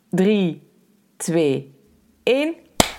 3, 2, 1.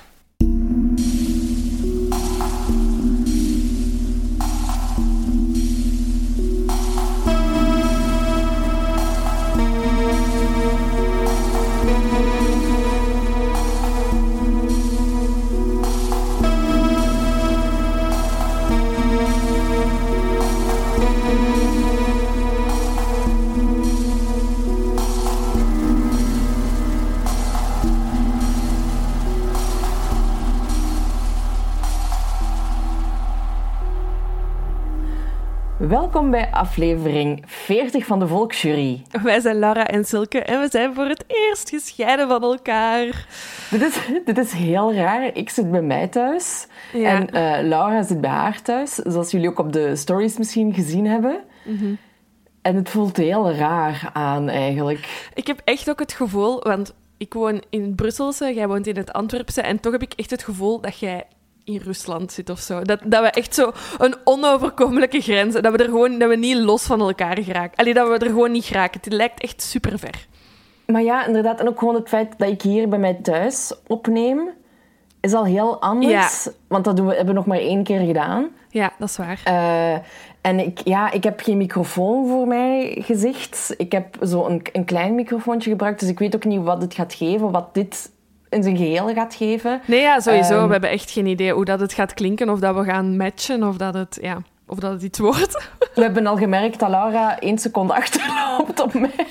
Welkom bij aflevering 40 van de Volksjury. Wij zijn Laura en Silke en we zijn voor het eerst gescheiden van elkaar. Dit is heel raar. Ik zit bij mij thuis en Laura zit bij haar thuis, zoals jullie ook op de stories misschien gezien hebben. Mm-hmm. En het voelt heel raar aan eigenlijk. Ik heb echt ook het gevoel, want ik woon in het Brusselse, jij woont in het Antwerpse en toch heb ik echt het gevoel dat jij in Rusland zit of zo. Dat we echt zo een onoverkomelijke grens... Dat we niet los van elkaar geraken. Allee, dat we er gewoon niet geraken. Het lijkt echt super ver. Maar ja, inderdaad. En ook gewoon het feit dat ik hier bij mij thuis opneem, is al heel anders. Ja. Want dat hebben we nog maar 1 keer gedaan. Ja, dat is waar. En ik heb geen microfoon voor mijn gezicht. Ik heb zo een klein microfoontje gebruikt, dus ik weet ook niet wat het gaat geven, wat dit in zijn geheel gaat geven. Nee, ja, sowieso. We hebben echt geen idee hoe dat het gaat klinken, of dat we gaan matchen, of dat het iets wordt. We hebben al gemerkt dat Laura 1 seconde achterloopt op mij.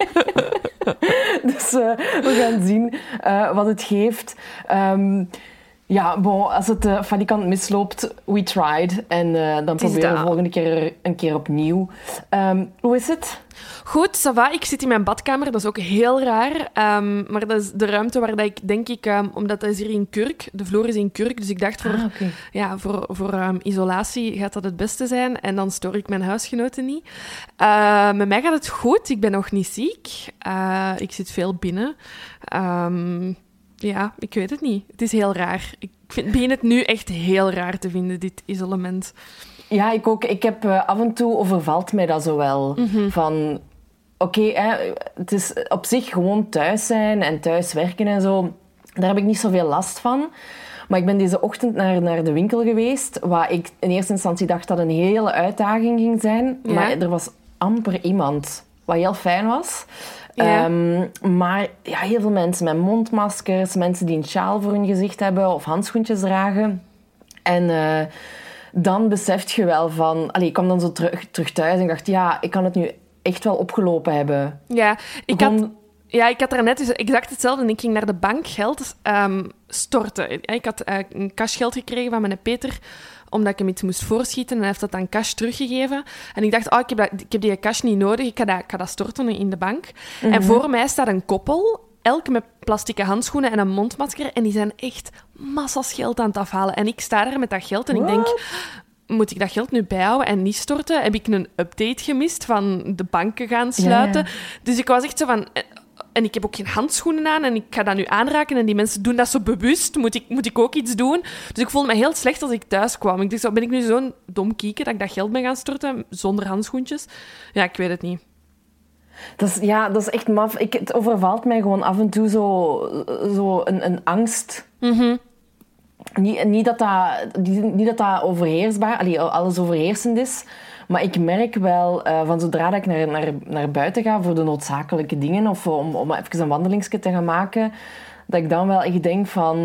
Dus we gaan zien wat het geeft. Als het falikant misloopt, we tried. En dan proberen we de volgende keer een keer opnieuw. Hoe is het? Goed, ça va. Ik zit in mijn badkamer. Dat is ook heel raar. Maar dat is de ruimte waar dat ik, denk ik... omdat dat is hier in Kurk. De vloer is in Kurk. Dus ik dacht, voor isolatie gaat dat het beste zijn. En dan stoor ik mijn huisgenoten niet. Met mij gaat het goed. Ik ben nog niet ziek. Ik zit veel binnen. Ja, ik weet het niet. Het is heel raar. Ik begin het nu echt heel raar te vinden, dit isolement. Ja, ik ook. Ik heb af en toe overvalt mij dat zo wel. Mm-hmm. Van, het is op zich gewoon thuis zijn en thuis werken en zo. Daar heb ik niet zoveel last van. Maar ik ben deze ochtend naar de winkel geweest, waar ik in eerste instantie dacht dat een hele uitdaging ging zijn. Ja. Maar er was amper iemand, wat heel fijn was. Ja. Maar ja, heel veel mensen met mondmaskers, mensen die een sjaal voor hun gezicht hebben of handschoentjes dragen. En dan beseft je wel van... ik kwam dan zo terug thuis en ik dacht, ja, ik kan het nu echt wel opgelopen hebben. Ja, ik had daarnet dus exact hetzelfde. En ik ging naar de bank geld storten. Ik had een cashgeld gekregen van mijn Peter, omdat ik hem iets moest voorschieten. En hij heeft dat dan cash teruggegeven. En ik dacht, ik heb die cash niet nodig. Ik ga dat storten in de bank. Mm-hmm. En voor mij staat een koppel, elk met plastieke handschoenen en een mondmasker. En die zijn echt massas geld aan het afhalen. En ik sta daar met dat geld en ik denk... Moet ik dat geld nu bijhouden en niet storten? Heb ik een update gemist van de banken gaan sluiten? Ja. Dus ik was echt zo van... En ik heb ook geen handschoenen aan en ik ga dat nu aanraken en die mensen doen dat zo bewust. Moet ik ook iets doen? Dus ik voelde me heel slecht als ik thuis kwam. Ik dacht zo, ben ik nu zo'n dom kieken dat ik dat geld ben gaan storten zonder handschoentjes? Ja, ik weet het niet. Dat is echt maf. Het overvalt mij gewoon af en toe zo een angst. Mm-hmm. Niet dat dat overheersbaar, alles overheersend is. Maar ik merk wel, van zodra dat ik naar buiten ga voor de noodzakelijke dingen, of om even een wandelingsje te gaan maken, dat ik dan wel echt denk van...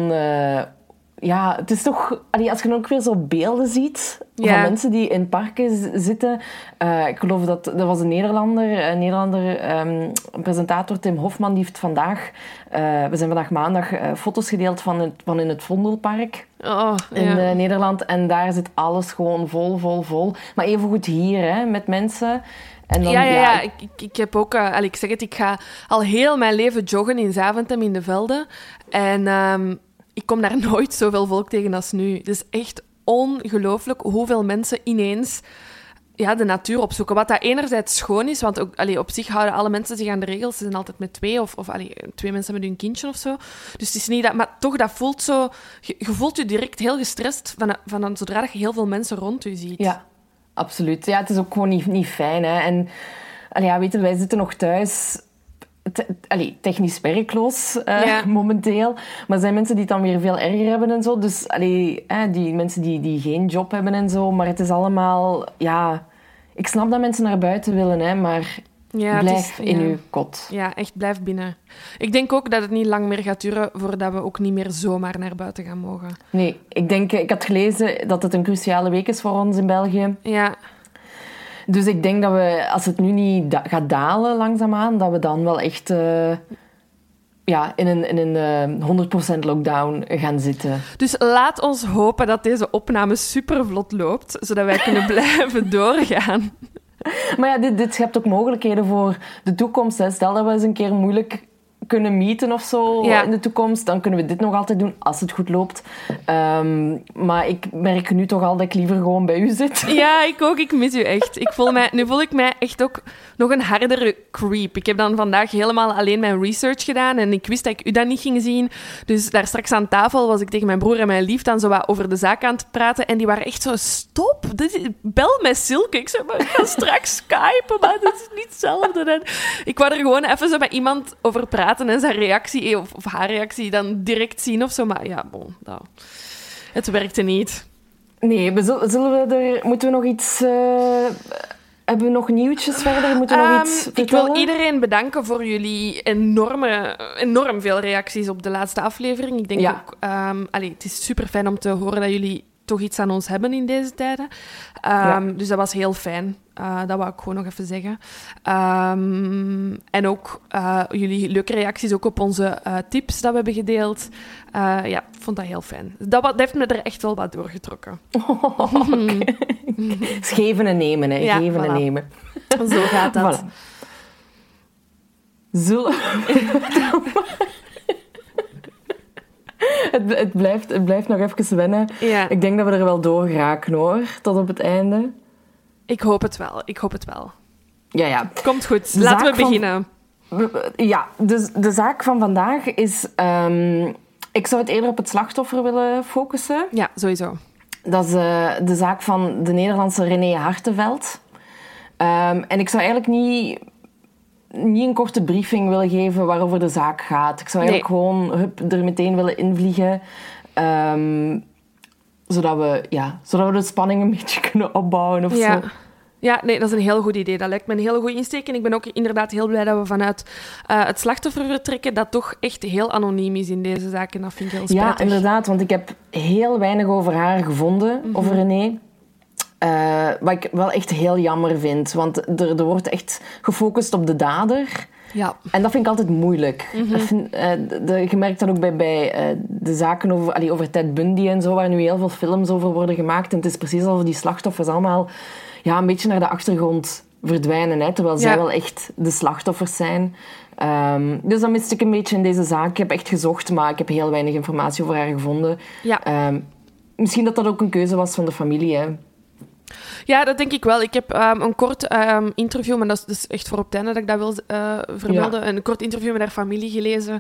het is toch... als je dan ook weer zo beelden ziet van mensen die in parken zitten. Ik geloof dat was een Nederlander, een presentator, Tim Hofman, die heeft vandaag... we zijn vandaag maandag foto's gedeeld van in het Vondelpark in Nederland. En daar zit alles gewoon vol. Maar evengoed hier, met mensen... En dan, Ik heb ook... ik zeg het, ik ga al heel mijn leven joggen in Zaventem in de velden. En... ik kom daar nooit zoveel volk tegen als nu. Het is echt ongelooflijk hoeveel mensen ineens de natuur opzoeken. Wat dat enerzijds schoon is, want ook, op zich houden alle mensen zich aan de regels. Ze zijn altijd met 2 of 2 mensen met hun kindje of zo. Dus het is niet dat... Maar toch, dat voelt zo... Je voelt je direct heel gestrest van zodra je heel veel mensen rond je ziet. Ja, absoluut. Ja, het is ook gewoon niet fijn. Hè. En weet je, wij zitten nog thuis... technisch werkloos momenteel. Maar er zijn mensen die het dan weer veel erger hebben en zo. Dus die mensen die geen job hebben en zo. Maar het is allemaal... Ja, ik snap dat mensen naar buiten willen, hè, maar blijf in uw kot. Ja, echt blijf binnen. Ik denk ook dat het niet lang meer gaat duren voordat we ook niet meer zomaar naar buiten gaan mogen. Nee, ik had gelezen dat het een cruciale week is voor ons in België. Ja. Dus ik denk dat we, als het nu niet gaat dalen langzaamaan, dat we dan wel echt in een 100% lockdown gaan zitten. Dus laat ons hopen dat deze opname supervlot loopt, zodat wij kunnen blijven doorgaan. Maar ja, dit schept ook mogelijkheden voor de toekomst. Hè. Stel dat we eens een keer moeilijk kunnen meeten of zo in de toekomst, dan kunnen we dit nog altijd doen als het goed loopt. Maar ik merk nu toch al dat ik liever gewoon bij u zit. Ja, ik ook. Ik mis u echt. Nu voel ik mij echt ook nog een hardere creep. Ik heb dan vandaag helemaal alleen mijn research gedaan en ik wist dat ik u dan niet ging zien. Dus daar straks aan tafel was ik tegen mijn broer en mijn lief dan zo wat over de zaak aan het praten en die waren echt zo, stop, bel met Silke. Ik zei, maar ik ga straks skypen, maar dat is niet hetzelfde. En ik wou er gewoon even zo met iemand over praten en zijn reactie, of haar reactie, dan direct zien of zo. Maar ja, het werkte niet. Nee, moeten we nog iets... hebben we nog nieuwtjes verder? Moeten we nog iets vertellen? Ik wil iedereen bedanken voor jullie enorm veel reacties op de laatste aflevering. Ik denk ook... het is super fijn om te horen dat jullie toch iets aan ons hebben in deze tijden. Dus dat was heel fijn. Dat wou ik gewoon nog even zeggen. En ook jullie leuke reacties ook op onze tips dat we hebben gedeeld. Ik vond dat heel fijn. Dat heeft me er echt wel wat doorgetrokken. Okay. Geven en nemen, hè. Ja, geven en nemen. Zo gaat dat. Voilà. Het blijft nog even wennen. Ja. Ik denk dat we er wel door geraken, hoor. Tot op het einde. Ik hoop het wel. Ja. Komt goed. Laten we beginnen. Dus de zaak van vandaag is... ik zou het eerder op het slachtoffer willen focussen. Ja, sowieso. Dat is de zaak van de Nederlandse René Hartenveld. En ik zou eigenlijk niet een korte briefing willen geven waarover de zaak gaat. Ik zou eigenlijk gewoon er meteen willen invliegen. Zodat we de spanning een beetje kunnen opbouwen of zo. Ja, nee, dat is een heel goed idee. Dat lijkt me een hele goede insteek. En ik ben ook inderdaad heel blij dat we vanuit het slachtoffer vertrekken dat toch echt heel anoniem is in deze zaak. En dat vind ik heel spijtig. Ja, inderdaad. Want ik heb heel weinig over haar gevonden, over René. Wat ik wel echt heel jammer vind. Want er wordt echt gefocust op de dader. Ja. En dat vind ik altijd moeilijk. Je merkt dat ook bij de zaken over Ted Bundy en zo, waar nu heel veel films over worden gemaakt. En het is precies alsof die slachtoffers allemaal een beetje naar de achtergrond verdwijnen. Hè, terwijl zij wel echt de slachtoffers zijn. Dus dat miste ik een beetje in deze zaak. Ik heb echt gezocht, maar ik heb heel weinig informatie over haar gevonden. Ja. Misschien dat ook een keuze was van de familie, hè. Ja, dat denk ik wel. Ik heb een kort interview, maar dat is dus echt voor op het einde dat ik dat wil vermelden. Een kort interview met haar familie gelezen.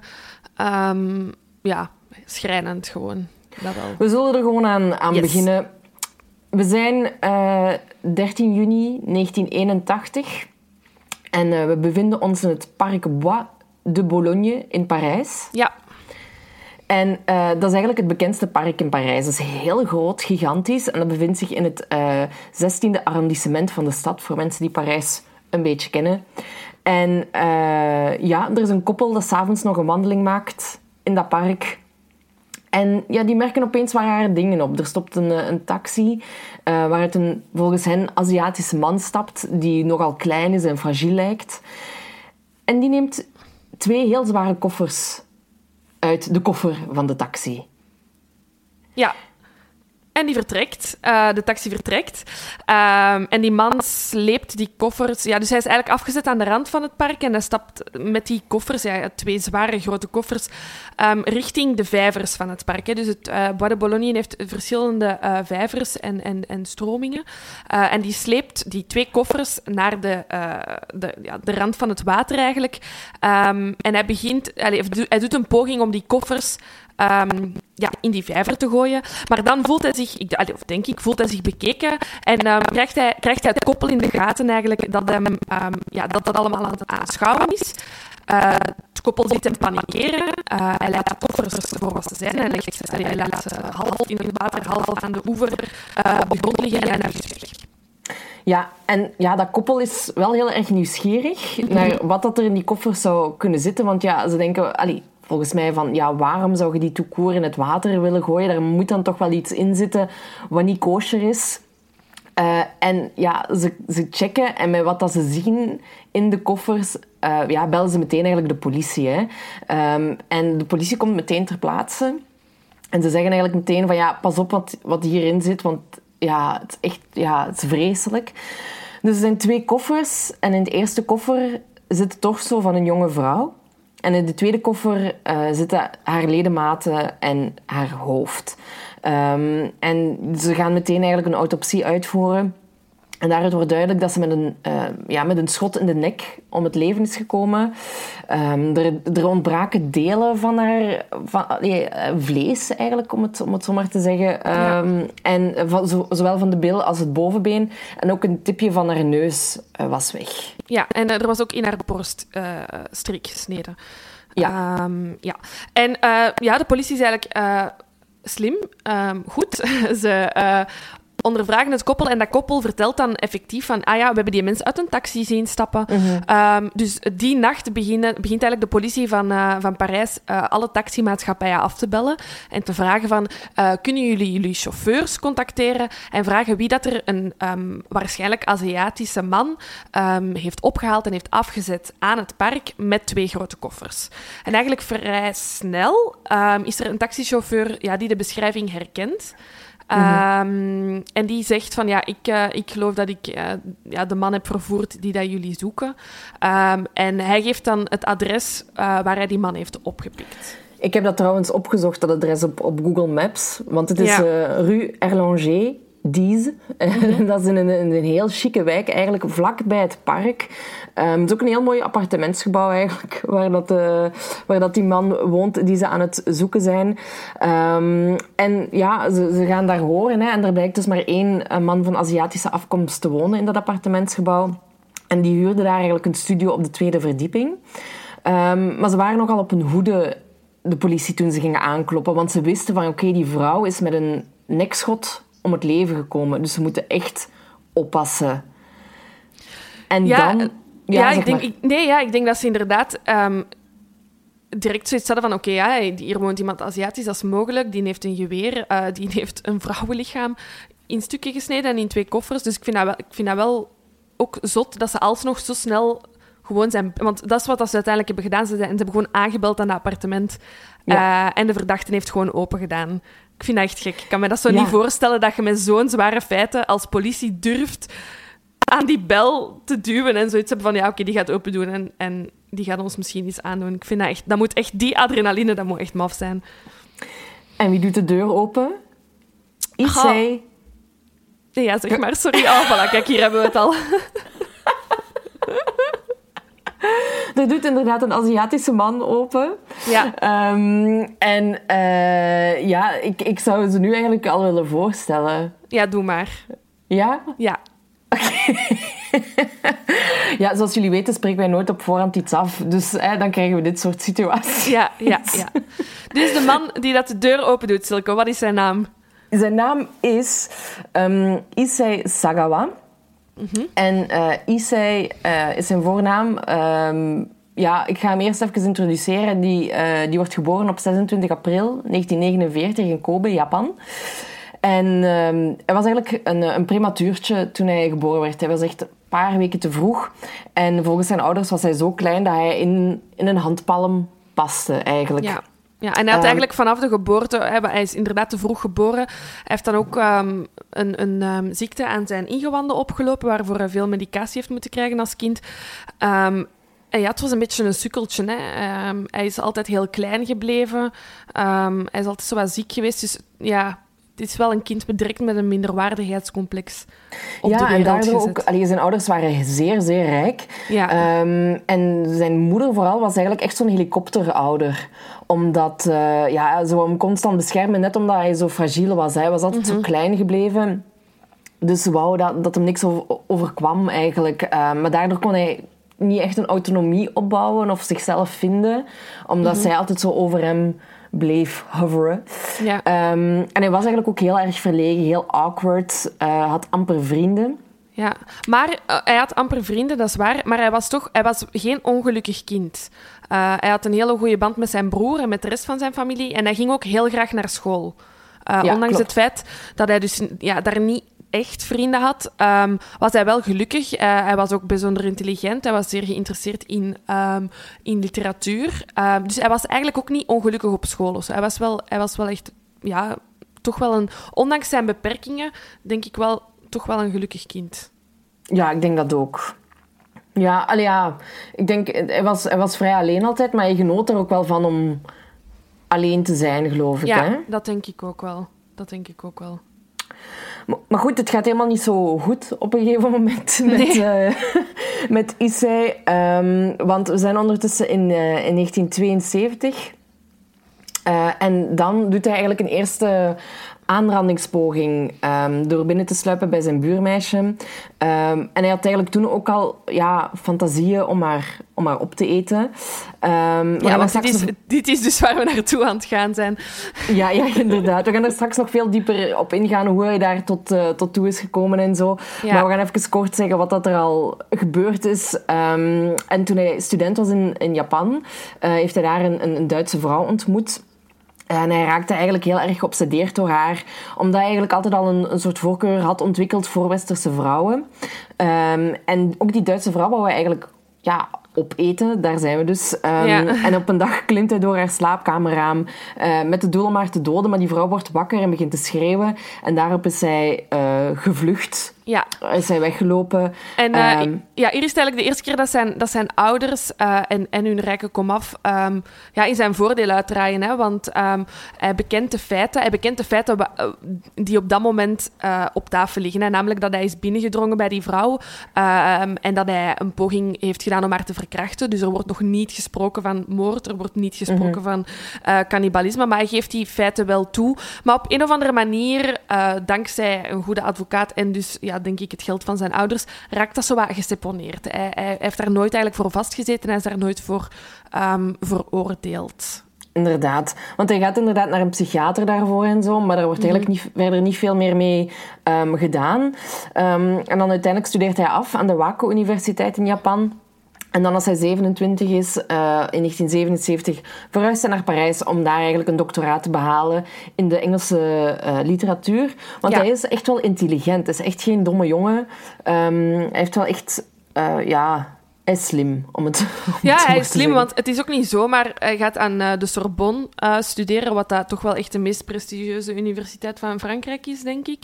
Schrijnend gewoon. Dat wel. We zullen er gewoon aan beginnen. We zijn 13 juni 1981 en we bevinden ons in het Parc Bois de Boulogne in Parijs. Ja. En dat is eigenlijk het bekendste park in Parijs. Dat is heel groot, gigantisch. En dat bevindt zich in het 16e arrondissement van de stad, voor mensen die Parijs een beetje kennen. En er is een koppel dat 's avonds nog een wandeling maakt in dat park. En die merken opeens waar rare dingen op. Er stopt een taxi waaruit een volgens hen Aziatische man stapt, die nogal klein is en fragiel lijkt. En die neemt 2 heel zware koffers uit de koffer van de taxi. Ja. En die vertrekt. De taxi vertrekt. En die man sleept die koffers... Ja, dus hij is eigenlijk afgezet aan de rand van het park en hij stapt met die koffers, 2 zware grote koffers, richting de vijvers van het park. Hè. Dus het Bois de Boulogne heeft verschillende vijvers en stromingen. En die sleept die 2 koffers naar de rand van het water eigenlijk. En hij doet een poging om die koffers in die vijver te gooien. Maar dan voelt hij zich, voelt hij zich bekeken en krijgt hij het koppel in de gaten eigenlijk dat dat allemaal aan het aanschouwen is. Het koppel zit hem panikeren. Hij laat de koffers voor wat ze zijn. Hij laat ze half in het water, half aan de oever op de grond liggen en hij is weg. Ja, en ja, dat koppel is wel heel erg nieuwsgierig naar wat dat er in die koffers zou kunnen zitten. Want ja, ze denken, volgens mij van, ja, waarom zou je die tout court in het water willen gooien? Daar moet dan toch wel iets in zitten wat niet kosher is. En ja, ze checken en met wat dat ze zien in de koffers, bellen ze meteen eigenlijk de politie. Hè. En de politie komt meteen ter plaatse. En ze zeggen eigenlijk meteen van, ja, pas op wat hierin zit, want ja, het is echt, ja, het is vreselijk. Dus er zijn 2 koffers en in de eerste koffer zit het torso van een jonge vrouw. En in de tweede koffer zitten haar ledematen en haar hoofd. En ze gaan meteen eigenlijk een autopsie uitvoeren. En daaruit wordt duidelijk dat ze met een schot in de nek om het leven is gekomen. Er ontbraken delen van haar vlees, eigenlijk, om het zo maar te zeggen. En zowel van de bil als het bovenbeen. En ook een tipje van haar neus was weg. Ja, en er was ook in haar borst strik gesneden. Ja. En de politie is eigenlijk slim, goed. Ze ondervragen het koppel en dat koppel vertelt dan effectief van we hebben die mensen uit een taxi zien stappen. Dus die nacht begint eigenlijk de politie van Parijs alle taximaatschappijen af te bellen en te vragen van, kunnen jullie chauffeurs contacteren en vragen wie dat er een waarschijnlijk Aziatische man heeft opgehaald en heeft afgezet aan het park met 2 grote koffers. En eigenlijk vrij snel is er een taxichauffeur die de beschrijving herkent. En die zegt van, ik geloof dat ik de man heb vervoerd die dat jullie zoeken. En hij geeft dan het adres waar hij die man heeft opgepikt. Ik heb dat trouwens opgezocht, dat adres op Google Maps. Want het is Rue Erlanger, 10. Dat is in een heel chique wijk, eigenlijk vlak bij het park. Het is ook een heel mooi appartementsgebouw eigenlijk, waar dat die man woont die ze aan het zoeken zijn. En ja, ze gaan daar horen. Hè, en er blijkt dus maar 1 man van Aziatische afkomst te wonen in dat appartementsgebouw. En die huurde daar eigenlijk een studio op de 2e verdieping. Maar ze waren nogal op hun hoede, de politie, toen ze gingen aankloppen. Want ze wisten van, oké, die vrouw is met een nekschot om het leven gekomen. Dus ze moeten echt oppassen. En dan... ik denk dat ze inderdaad direct zoiets hadden van, hier woont iemand Aziatisch, dat is mogelijk. Die heeft een geweer, die heeft een vrouwenlichaam in stukken gesneden en in 2 koffers. Dus ik vind dat wel ook zot dat ze alsnog zo snel gewoon zijn... Want dat is wat ze uiteindelijk hebben gedaan. Ze hebben gewoon aangebeld aan het appartement. En de verdachte heeft gewoon open gedaan. Ik vind dat echt gek. Ik kan me dat zo niet voorstellen dat je met zo'n zware feiten als politie durft aan die bel te duwen en zoiets hebben van, die gaat open doen en die gaat ons misschien iets aandoen. Ik vind dat moet echt, die adrenaline, dat moet echt maf zijn. En wie doet de deur open? Issei. Ja, zeg maar, sorry. Voilà, kijk, hier hebben we het al. Er doet inderdaad een Aziatische man open. Ja. Ik zou ze nu eigenlijk al willen voorstellen. Ja, doe maar. Ja? Ja. Okay. Ja, zoals jullie weten spreken wij nooit op voorhand iets af. Dus dan krijgen we dit soort situaties. Ja. Dus de man die dat de deur open doet, Silke, wat is zijn naam? Zijn naam is Issei Sagawa. En Issei is zijn voornaam. Ik ga hem eerst even introduceren. Die wordt geboren op 26 april 1949 in Kobe, Japan. En hij was eigenlijk een prematuurtje toen hij geboren werd. Hij was echt een paar weken te vroeg. En volgens zijn ouders was hij zo klein dat hij in een handpalm paste eigenlijk. Ja, en hij had eigenlijk vanaf de geboorte... Hij is inderdaad te vroeg geboren. Hij heeft dan ook een ziekte aan zijn ingewanden opgelopen, waarvoor hij veel medicatie heeft moeten krijgen als kind. En het was een beetje een sukkeltje. Hè. Hij is altijd heel klein gebleven. Hij is altijd zo wat ziek geweest. Dus het is wel een kind direct met een minderwaardigheidscomplex op de wereld en daardoor gezet. ook... zijn ouders waren zeer, zeer rijk. Ja. En zijn moeder vooral was eigenlijk echt zo'n helikopterouder. Omdat ze wou hem constant beschermen, net omdat hij zo fragiel was. Hij was altijd zo klein gebleven. Dus ze wou dat hem niks overkwam eigenlijk. Maar daardoor kon hij niet echt een autonomie opbouwen of zichzelf vinden. Omdat zij altijd zo over hem bleef hoveren. Ja. En hij was eigenlijk ook heel erg verlegen, heel awkward. Had amper vrienden. Ja, maar hij had amper vrienden, dat is waar. Maar hij was geen ongelukkig kind. Hij had een hele goede band met zijn broer en met de rest van zijn familie. En hij ging ook heel graag naar school. Ondanks klopt. het feit dat hij dus daar niet echt vrienden had, was hij wel gelukkig. Hij was ook bijzonder intelligent. Hij was zeer geïnteresseerd in literatuur. Dus hij was eigenlijk ook niet ongelukkig op school. Dus hij was wel echt... Ja, toch wel ondanks zijn beperkingen, denk ik wel... toch wel een gelukkig kind. Ja, ik denk dat ook. Ja, ik denk, hij was vrij alleen altijd, maar hij genoot er ook wel van om alleen te zijn, geloof ik. Ja, hè? dat denk ik ook wel. Maar goed, het gaat helemaal niet zo goed op een gegeven moment met Issei. Want we zijn ondertussen in 1972. En dan doet hij eigenlijk een eerste aanrandingspoging door binnen te sluipen bij zijn buurmeisje. En hij had eigenlijk toen ook al fantasieën om haar op te eten. Dit is dus waar we naartoe aan het gaan zijn. Ja, inderdaad. We gaan er straks nog veel dieper op ingaan hoe hij daar tot toe is gekomen en zo. Ja. Maar we gaan even kort zeggen wat dat er al gebeurd is. En toen hij student was in Japan, heeft hij daar een Duitse vrouw ontmoet. En hij raakte eigenlijk heel erg geobsedeerd door haar, omdat hij eigenlijk altijd al een soort voorkeur had ontwikkeld voor westerse vrouwen. En ook die Duitse vrouw wou hij eigenlijk opeten, daar zijn we dus. En op een dag klimt hij door haar slaapkamerraam met het doel om haar te doden, maar die vrouw wordt wakker en begint te schreeuwen. En daarop is zij gevlucht. Ja. Is hij weggelopen. En hier is het eigenlijk de eerste keer dat zijn ouders en hun rijke komaf in zijn voordeel uitdraaien. Hè? Want hij bekent de feiten die op dat moment op tafel liggen. Hè? Namelijk dat hij is binnengedrongen bij die vrouw en dat hij een poging heeft gedaan om haar te verkrachten. Dus er wordt nog niet gesproken van moord, er wordt niet gesproken van cannibalisme, maar hij geeft die feiten wel toe. Maar op een of andere manier, dankzij een goede advocaat en dus denk ik het geld van zijn ouders, raakt dat zo wat geseponeerd. Hij heeft daar nooit eigenlijk voor vastgezeten en hij is daar nooit voor veroordeeld. Inderdaad. Want hij gaat inderdaad naar een psychiater daarvoor en zo, maar er wordt eigenlijk verder niet veel meer mee gedaan. En dan uiteindelijk studeert hij af aan de Wako-universiteit in Japan. En dan als hij 27 is, in 1977, verhuist hij naar Parijs om daar eigenlijk een doctoraat te behalen in de Engelse literatuur. Want hij is echt wel intelligent. Hij is echt geen domme jongen. Hij heeft wel echt... hij is slim, om het hij is slim, want het is ook niet zomaar... Hij gaat aan de Sorbonne studeren, wat dat toch wel echt de meest prestigieuze universiteit van Frankrijk is, denk ik.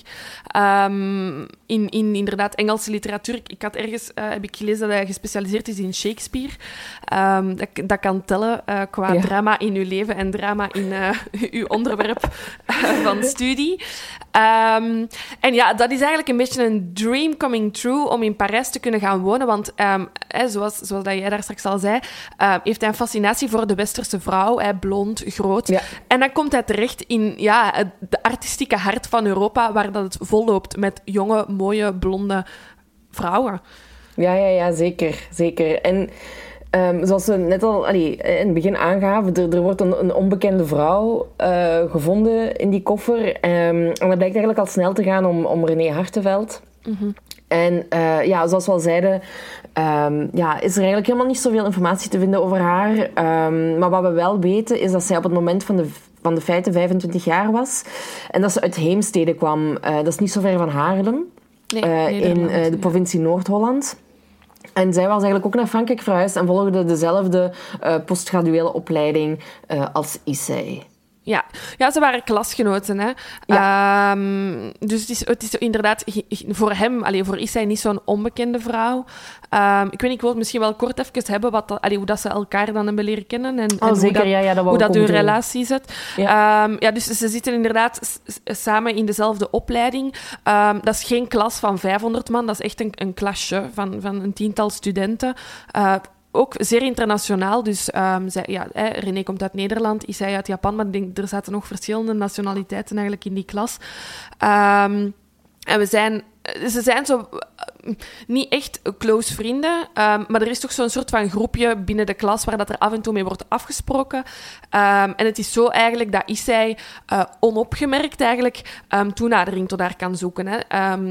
In inderdaad Engelse literatuur. Ik had ergens heb ik gelezen dat hij gespecialiseerd is in Shakespeare. Dat kan tellen qua drama in uw leven en drama in uw onderwerp van studie. En dat is eigenlijk een beetje een dream coming true om in Parijs te kunnen gaan wonen, want... Zoals dat jij daar straks al zei, heeft hij een fascinatie voor de westerse vrouw. Blond, groot. Ja. En dan komt hij terecht in de artistieke hart van Europa, waar dat het volloopt met jonge, mooie, blonde vrouwen. Ja, zeker. En zoals we net al in het begin aangaven, er wordt een onbekende vrouw gevonden in die koffer. En dat blijkt eigenlijk al snel te gaan om René Hartenveld. Mm-hmm. En zoals we al zeiden, is er eigenlijk helemaal niet zoveel informatie te vinden over haar. Maar wat we wel weten, is dat zij op het moment van de feiten 25 jaar was. En dat ze uit Heemstede kwam. Dat is niet zo ver van Haarlem. In de provincie Noord-Holland. En zij was eigenlijk ook naar Frankrijk verhuisd en volgde dezelfde postgraduele opleiding als Issei. Ja, ze waren klasgenoten. Hè? Ja. Dus het is inderdaad voor hem, voor Issei, niet zo'n onbekende vrouw. Ik weet niet, ik wil het misschien wel kort even hebben hoe dat ze elkaar dan hebben leren kennen en hoe dat hun relatie zit. Ja. Dus ze zitten inderdaad samen in dezelfde opleiding. Dat is geen klas van 500 man, dat is echt een klasje van een 10-tal studenten. Ook zeer internationaal, dus René komt uit Nederland, Issei uit Japan, maar ik denk, er zaten nog verschillende nationaliteiten eigenlijk in die klas. En ze zijn zo niet echt close vrienden, maar er is toch zo'n soort van groepje binnen de klas waar dat er af en toe mee wordt afgesproken. En het is zo eigenlijk dat Issei onopgemerkt eigenlijk toenadering tot haar kan zoeken. Hè.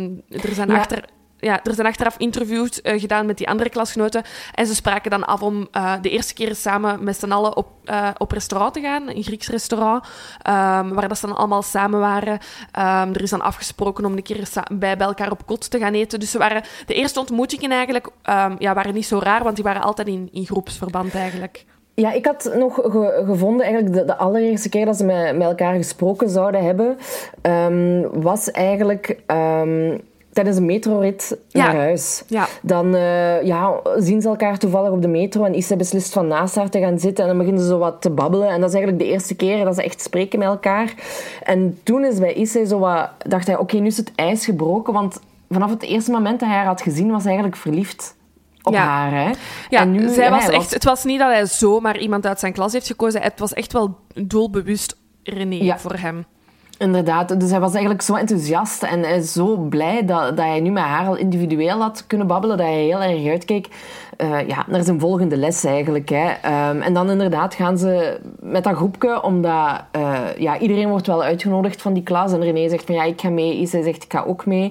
Er zijn achteraf interviews gedaan met die andere klasgenoten en ze spraken dan af om de eerste keer samen met z'n allen op restaurant te gaan, een Grieks restaurant, waar dat ze dan allemaal samen waren. Er is dan afgesproken om een keer bij elkaar op kot te gaan eten. Dus de eerste ontmoetingen eigenlijk waren niet zo raar, want die waren altijd in groepsverband eigenlijk. Ja, ik had nog gevonden, eigenlijk de allereerste keer dat ze met elkaar gesproken zouden hebben, was eigenlijk tijdens een metrorit naar huis. Ja. Dan zien ze elkaar toevallig op de metro en Issei beslist van naast haar te gaan zitten en dan beginnen ze zo wat te babbelen. En dat is eigenlijk de eerste keer dat ze echt spreken met elkaar. En toen is bij Issei zo wat, dacht hij, oké, nu is het ijs gebroken, want vanaf het eerste moment dat hij haar had gezien, was hij eigenlijk verliefd op haar. Hè? Ja, en nu, het was niet dat hij zomaar iemand uit zijn klas heeft gekozen. Het was echt wel doelbewust René voor hem. Inderdaad, dus hij was eigenlijk zo enthousiast en hij is zo blij dat hij nu met haar al individueel had kunnen babbelen, dat hij heel erg uitkeek naar zijn volgende les eigenlijk. Hè. En dan inderdaad gaan ze met dat groepje, omdat iedereen wordt wel uitgenodigd van die klas en René zegt van ja, ik ga mee, Issei zegt ik ga ook mee.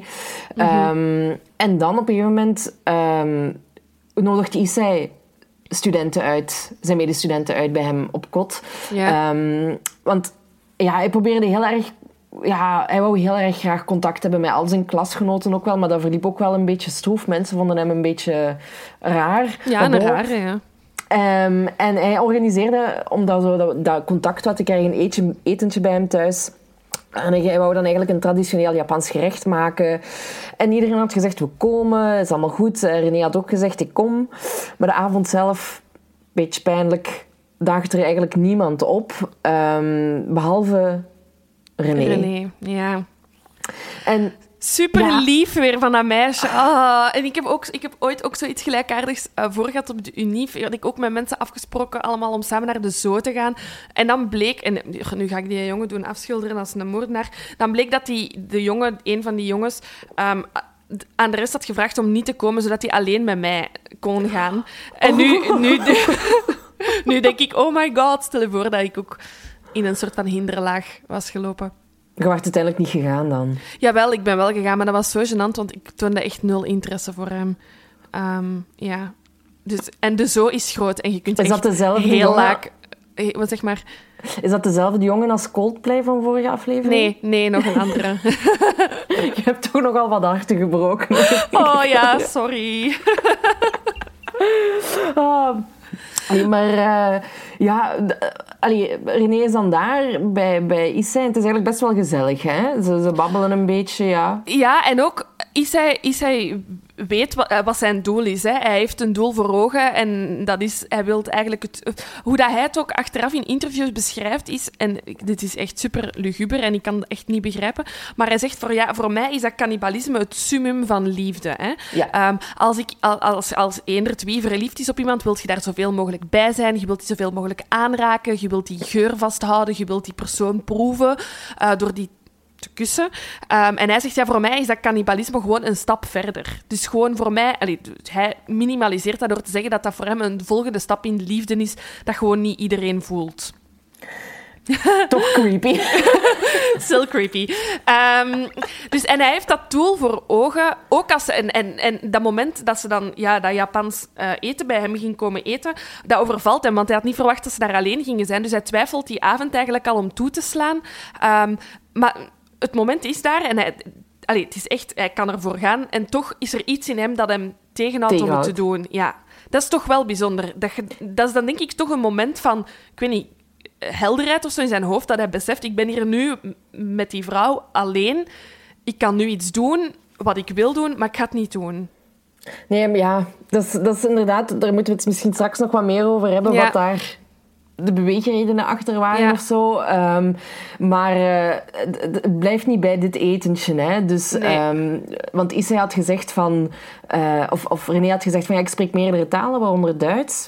En dan op een gegeven moment nodigt Issei studenten uit, zijn medestudenten uit bij hem op kot. Ja. Want hij probeerde heel erg... Ja, hij wou heel erg graag contact hebben met al zijn klasgenoten ook wel, maar dat verliep ook wel een beetje stroef. Mensen vonden hem een beetje raar. Ja, een rare, ja. En hij organiseerde, om dat contact wat te krijgen, een etentje bij hem thuis. En hij wou dan eigenlijk een traditioneel Japans gerecht maken. En iedereen had gezegd, we komen, het is allemaal goed. René had ook gezegd, ik kom. Maar de avond zelf, een beetje pijnlijk, daagt er eigenlijk niemand op. Behalve René. Ja. En super lief weer van dat meisje. En ik heb ooit ook zoiets gelijkaardigs voor gehad op de Unief. Had ik ook met mensen afgesproken allemaal om samen naar de zoo te gaan. En dan bleek, en nu ga ik die jongen doen afschilderen als een moordenaar. Dan bleek dat een van die jongens aan de rest had gevraagd om niet te komen, zodat hij alleen met mij kon gaan. En nu denk ik, oh my god, stel je voor dat ik ook in een soort van hinderlaag was gelopen. Je was uiteindelijk niet gegaan dan? Jawel, ik ben wel gegaan, maar dat was zo gênant, want ik toonde echt 0 interesse voor hem. Dus, en de zoo is groot en je kunt is echt dat dezelfde heel jongen? laag... Wat zeg maar? Is dat dezelfde jongen als Coldplay van vorige aflevering? Nee, nog een andere. Je hebt toch nogal wat harten gebroken. Oh ja, sorry. Maar René is dan daar bij Issei. Het is eigenlijk best wel gezellig, hè? Ze babbelen een beetje, ja. Ja, en ook Issei weet wat zijn doel is. Hè. Hij heeft een doel voor ogen en dat is, hij wil eigenlijk hoe dat hij het ook achteraf in interviews beschrijft is, en dit is echt super luguber en ik kan het echt niet begrijpen, maar hij zegt voor mij is dat cannibalisme het summum van liefde. Hè. Ja. Als eenderd wie verliefd is op iemand, wil je daar zoveel mogelijk bij zijn, je wilt die zoveel mogelijk aanraken, je wilt die geur vasthouden, je wilt die persoon proeven door die te kussen. En hij zegt, voor mij is dat cannibalisme gewoon een stap verder. Dus gewoon voor mij... hij minimaliseert dat door te zeggen dat dat voor hem een volgende stap in liefde is dat gewoon niet iedereen voelt. Toch creepy. Still creepy. En hij heeft dat doel voor ogen. Ook als en dat moment dat ze dan dat Japans eten bij hem ging komen eten, dat overvalt hem, want hij had niet verwacht dat ze daar alleen gingen zijn. Dus hij twijfelt die avond eigenlijk al om toe te slaan. Maar het moment is daar en het is echt, hij kan ervoor gaan. En toch is er iets in hem dat hem tegenhoudt om het te doen. Ja, dat is toch wel bijzonder. Dat is dan denk ik toch een moment van, ik weet niet, helderheid of zo in zijn hoofd, dat hij beseft, ik ben hier nu met die vrouw alleen. Ik kan nu iets doen wat ik wil doen, maar ik ga het niet doen. Nee, maar ja, dat is inderdaad, daar moeten we het misschien straks nog wat meer over hebben, wat daar de beweegredenen achter waren of zo. Maar het blijft niet bij dit etentje. Hè. Dus, nee. Want Issei had gezegd van... of René had gezegd van... ik spreek meerdere talen, waaronder Duits.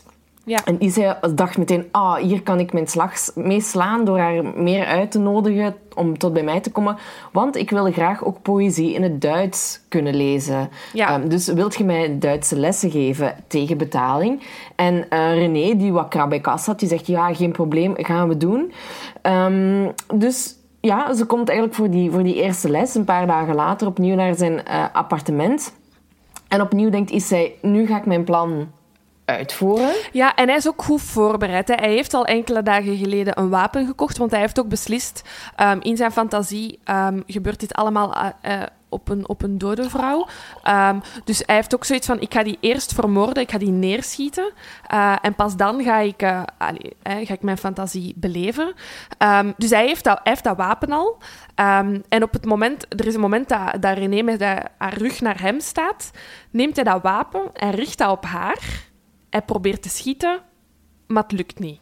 Ja. En Isa dacht meteen, hier kan ik mijn slag mee slaan door haar meer uit te nodigen om tot bij mij te komen. Want ik wil graag ook poëzie in het Duits kunnen lezen. Ja. Dus wilt je mij Duitse lessen geven tegen betaling? En René, die wat krab bij kas had, die zegt, ja, geen probleem, gaan we doen. Dus ja, ze komt eigenlijk voor die eerste les. Een paar dagen later opnieuw naar zijn appartement. En opnieuw denkt Isa, nu ga ik mijn plan uitvoeren. Ja, en hij is ook goed voorbereid. Hè. Hij heeft al enkele dagen geleden een wapen gekocht, want hij heeft ook beslist, in zijn fantasie gebeurt dit allemaal op een dode vrouw. Dus hij heeft ook zoiets van, ik ga die eerst vermoorden, ik ga die neerschieten. En pas dan ga ik mijn fantasie beleven. Dus hij heeft dat wapen al. En er is een moment dat René met haar rug naar hem staat, neemt hij dat wapen en richt dat op haar. Hij probeert te schieten, maar het lukt niet.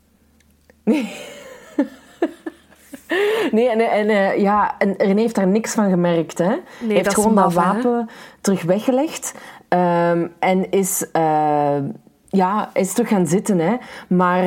Nee, en René heeft daar niks van gemerkt. Hè? Nee, hij heeft gewoon dat wapen terug weggelegd. En is terug gaan zitten. Hè? Maar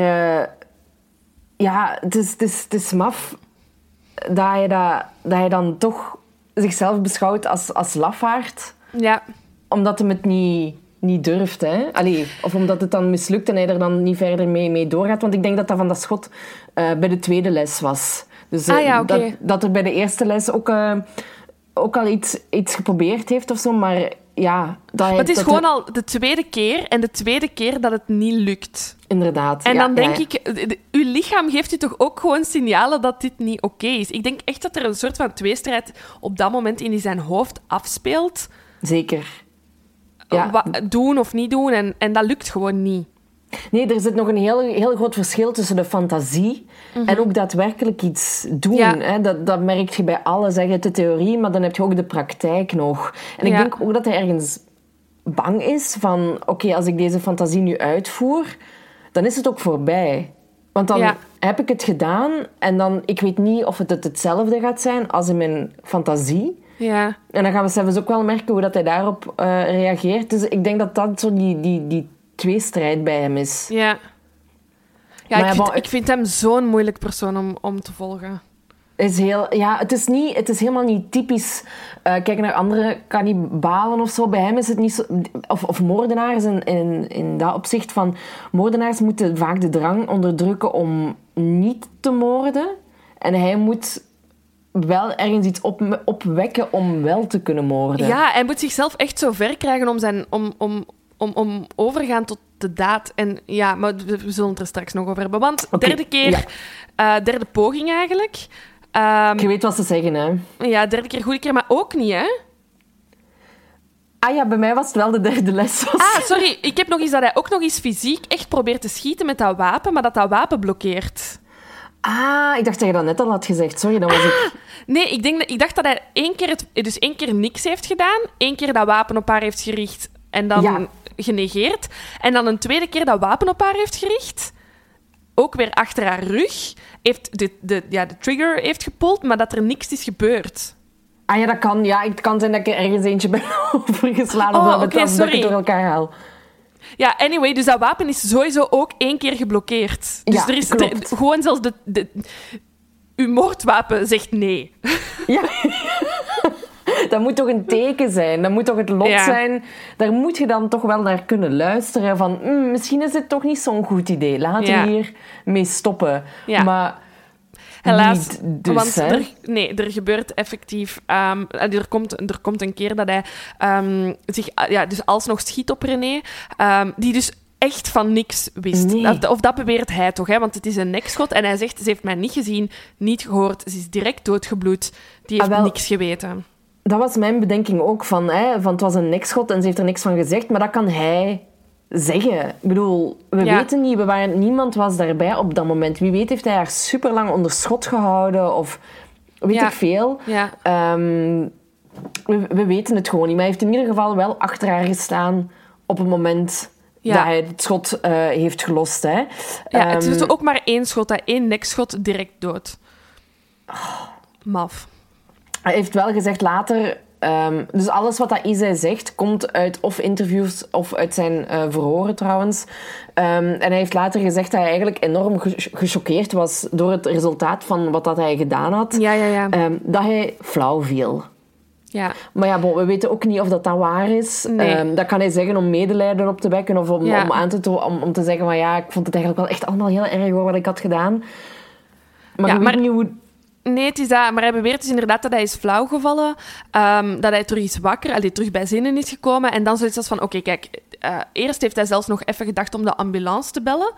het is maf dat hij dan toch zichzelf beschouwt als lafaard. Ja. Omdat hem het niet durft. Hè? Of omdat het dan mislukt en hij er dan niet verder mee doorgaat. Want ik denk dat van dat schot bij de tweede les was. Dus okay. dat er bij de eerste les ook al iets geprobeerd heeft of zo. Maar ja... Maar het is gewoon al de tweede keer en de tweede keer dat het niet lukt. Inderdaad. En dan denk ik, uw lichaam geeft u toch ook gewoon signalen dat dit niet oké is. Ik denk echt dat er een soort van tweestrijd op dat moment in zijn hoofd afspeelt. Zeker. Ja. Doen of niet doen. En dat lukt gewoon niet. Nee, er zit nog een heel groot verschil tussen de fantasie en ook daadwerkelijk iets doen. Ja. Hè? Dat merk je bij alle, zeg je de theorie, maar dan heb je ook de praktijk nog. En ik denk ook dat hij ergens bang is van... Oké, als ik deze fantasie nu uitvoer, dan is het ook voorbij. Want dan heb ik het gedaan en dan... Ik weet niet of het hetzelfde gaat zijn als in mijn fantasie. Ja. En dan gaan we zelfs ook wel merken hoe dat hij daarop reageert. Dus ik denk dat zo die tweestrijd bij hem is. Ja. Ik vind hem zo'n moeilijk persoon om te volgen. Het is helemaal niet typisch. Kijk naar andere kannibalen of zo. Bij hem is het niet zo... Of moordenaars in dat opzicht van... Moordenaars moeten vaak de drang onderdrukken om niet te moorden. En hij moet wel ergens iets opwekken om wel te kunnen moorden. Ja, hij moet zichzelf echt zo ver krijgen om overgaan tot de daad. En ja, maar we zullen het er straks nog over hebben. Want derde poging eigenlijk. Je weet wat ze zeggen, hè? Ja, derde keer, goede keer, maar ook niet, hè? Ah ja, bij mij was het wel de derde les. Sorry. Ik heb nog eens dat hij ook nog eens fysiek echt probeert te schieten met dat wapen, maar dat wapen blokkeert. Ik dacht dat je dat net al had gezegd. Sorry, dan was ik... Nee, ik dacht dat hij één keer niks heeft gedaan, 1 keer dat wapen op haar heeft gericht en dan genegeerd, en dan een tweede keer dat wapen op haar heeft gericht, ook weer achter haar rug, heeft de trigger heeft gepoeld, maar dat er niks is gebeurd. Ah ja, dat kan. Ja, het kan zijn dat ik er ergens eentje ben overgeslagen of dat ik het door elkaar haal. Ja, anyway, dus dat wapen is sowieso ook 1 keer geblokkeerd. Dus er is gewoon zelfs uw moordwapen zegt nee. Ja. Dat moet toch een teken zijn? Dat moet toch het lot zijn? Daar moet je dan toch wel naar kunnen luisteren. Van, misschien is het toch niet zo'n goed idee. Laten we hier mee stoppen. Ja. Maar helaas, dus, want er gebeurt effectief... er komt een keer dat hij zich dus alsnog schiet op René, die dus echt van niks wist. Nee. Of dat beweert hij toch, hè? Want het is een nekschot. En hij zegt, ze heeft mij niet gezien, niet gehoord. Ze is direct doodgebloed. Die heeft niks geweten. Dat was mijn bedenking ook, van het was een nekschot en ze heeft er niks van gezegd. Maar dat kan hij zeggen. Ik bedoel, we weten niet, niemand was daarbij op dat moment. Wie weet heeft hij haar superlang onder schot gehouden of weet ik veel. Ja. We weten het gewoon niet. Maar hij heeft in ieder geval wel achter haar gestaan op het moment dat hij het schot heeft gelost. Hè. Ja, het is ook maar 1 schot, 1 nekschot direct dood. Maf. Hij heeft wel gezegd later, Dus alles wat dat Isai zegt, komt uit of interviews of uit zijn verhoren trouwens. En hij heeft later gezegd dat hij eigenlijk enorm gechoqueerd was door het resultaat van wat dat hij gedaan had. Ja. Dat hij flauw viel. Ja. Maar ja, we weten ook niet of dat waar is. Nee. Dat kan hij zeggen om medelijden op te wekken of om om te zeggen van ja, ik vond het eigenlijk wel echt allemaal heel erg hoor, wat ik had gedaan. Maar ik weet niet hoe... Nee, het is dat. Maar hij beweert dus inderdaad dat hij is flauwgevallen. Dat hij terug is wakker, terug bij zinnen is gekomen. En dan zoiets als van, oké, kijk... eerst heeft hij zelfs nog even gedacht om de ambulance te bellen.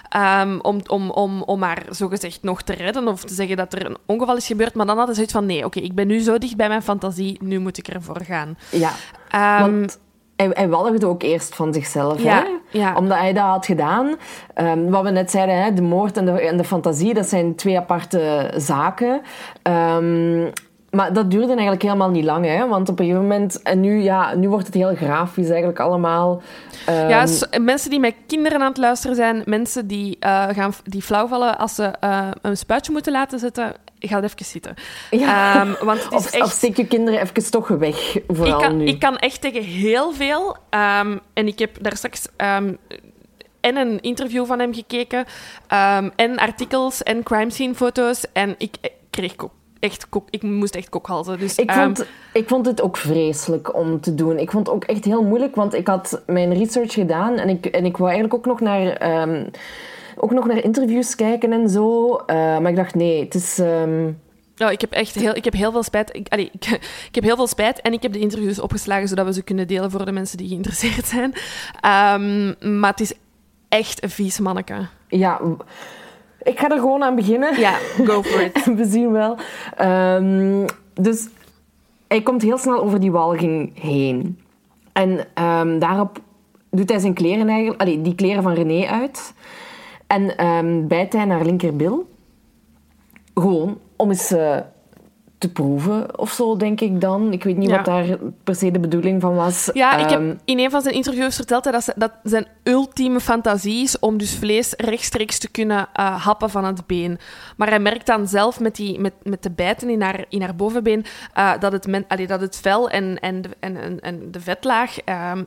Om haar zogezegd nog te redden of te zeggen dat er een ongeval is gebeurd. Maar dan had hij zoiets van, nee, oké, ik ben nu zo dicht bij mijn fantasie, nu moet ik ervoor gaan. Ja, want... Hij walgde ook eerst van zichzelf, hè? Ja. Omdat hij dat had gedaan. Wat we net zeiden, hè? De moord en de fantasie, dat zijn twee aparte zaken. Maar dat duurde eigenlijk helemaal niet lang, hè? Want op een gegeven moment... En nu wordt het heel grafisch eigenlijk allemaal. Mensen die met kinderen aan het luisteren zijn, mensen die flauwvallen als ze een spuitje moeten laten zetten, ga even zitten. Ja. Want het is of steek je kinderen even toch weg, vooral nu. Ik kan echt tegen heel veel. En ik heb daar straks... en een interview van hem gekeken, en artikels en crime scene foto's. En ik kreeg ik moest echt kokhalzen. Dus, ik vond het ook vreselijk om te doen. Ik vond het ook echt heel moeilijk, want ik had mijn research gedaan en ik wou eigenlijk ook nog naar interviews kijken en zo. Maar ik dacht, nee, het is... ik heb heel veel spijt. Ik heb heel veel spijt en ik heb de interviews opgeslagen zodat we ze kunnen delen voor de mensen die geïnteresseerd zijn. Maar het is echt een vies manneke. Ja, ik ga er gewoon aan beginnen. Ja, go for it. We zien wel. Dus hij komt heel snel over die walging heen. En daarop doet hij zijn kleren eigenlijk... die kleren van René uit. En bijt hij naar linkerbil. Gewoon om eens te proeven of zo, denk ik dan. Ik weet niet wat daar per se de bedoeling van was. Ja, ik heb in een van zijn interviews verteld dat zijn ultieme fantasie is om dus vlees rechtstreeks te kunnen happen van het been. Maar hij merkt dan zelf met de bijten in haar bovenbeen dat het vel en de vetlaag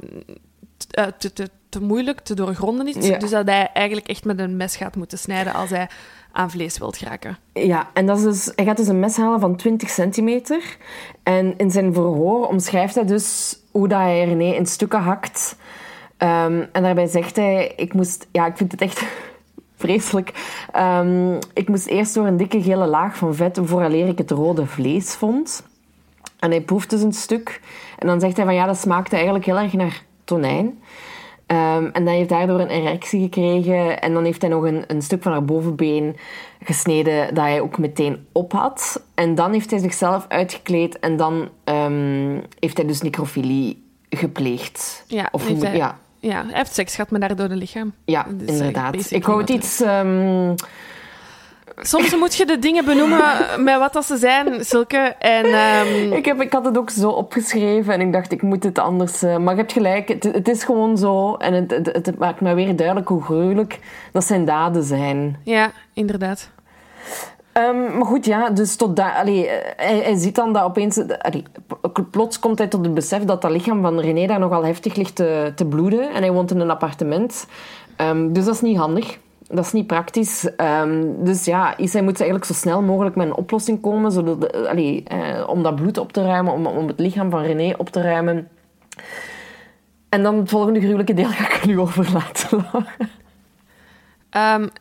te moeilijk te doorgronden is. Ja. Dus dat hij eigenlijk echt met een mes gaat moeten snijden als hij aan vlees wilt geraken. Ja, en dat is dus, hij gaat dus een mes halen van 20 centimeter. En in zijn verhoor omschrijft hij dus hoe dat hij René in stukken hakt. En daarbij zegt hij... ik vind het echt vreselijk. Ik moest eerst door een dikke gele laag van vet vooraleer ik het rode vlees vond. En hij proeft dus een stuk. En dan zegt hij van dat smaakte eigenlijk heel erg naar tonijn. En dan heeft hij daardoor een erectie gekregen. En dan heeft hij nog een stuk van haar bovenbeen gesneden dat hij ook meteen op had. En dan heeft hij zichzelf uitgekleed. En dan heeft hij dus necrofilie gepleegd. Ja, hij heeft seks gehad met haar dode lichaam. Ja, dus inderdaad. Ik wou het iets... Soms moet je de dingen benoemen met wat dat ze zijn, Silke. En, Ik had het ook zo opgeschreven en ik dacht, ik moet het anders... maar je hebt gelijk, het is gewoon zo. En het maakt me weer duidelijk hoe gruwelijk dat zijn daden zijn. Ja, inderdaad. Maar goed, ja, dus tot daar... Hij ziet dan dat opeens... plots komt hij tot het besef dat dat lichaam van René daar nogal heftig ligt te bloeden. En hij woont in een appartement. Dus dat is niet handig. Dat is niet praktisch. Dus ja, Isai moet eigenlijk zo snel mogelijk met een oplossing komen om dat bloed op te ruimen, om het lichaam van René op te ruimen. En dan het volgende gruwelijke deel ga ik nu overlaten, Laura.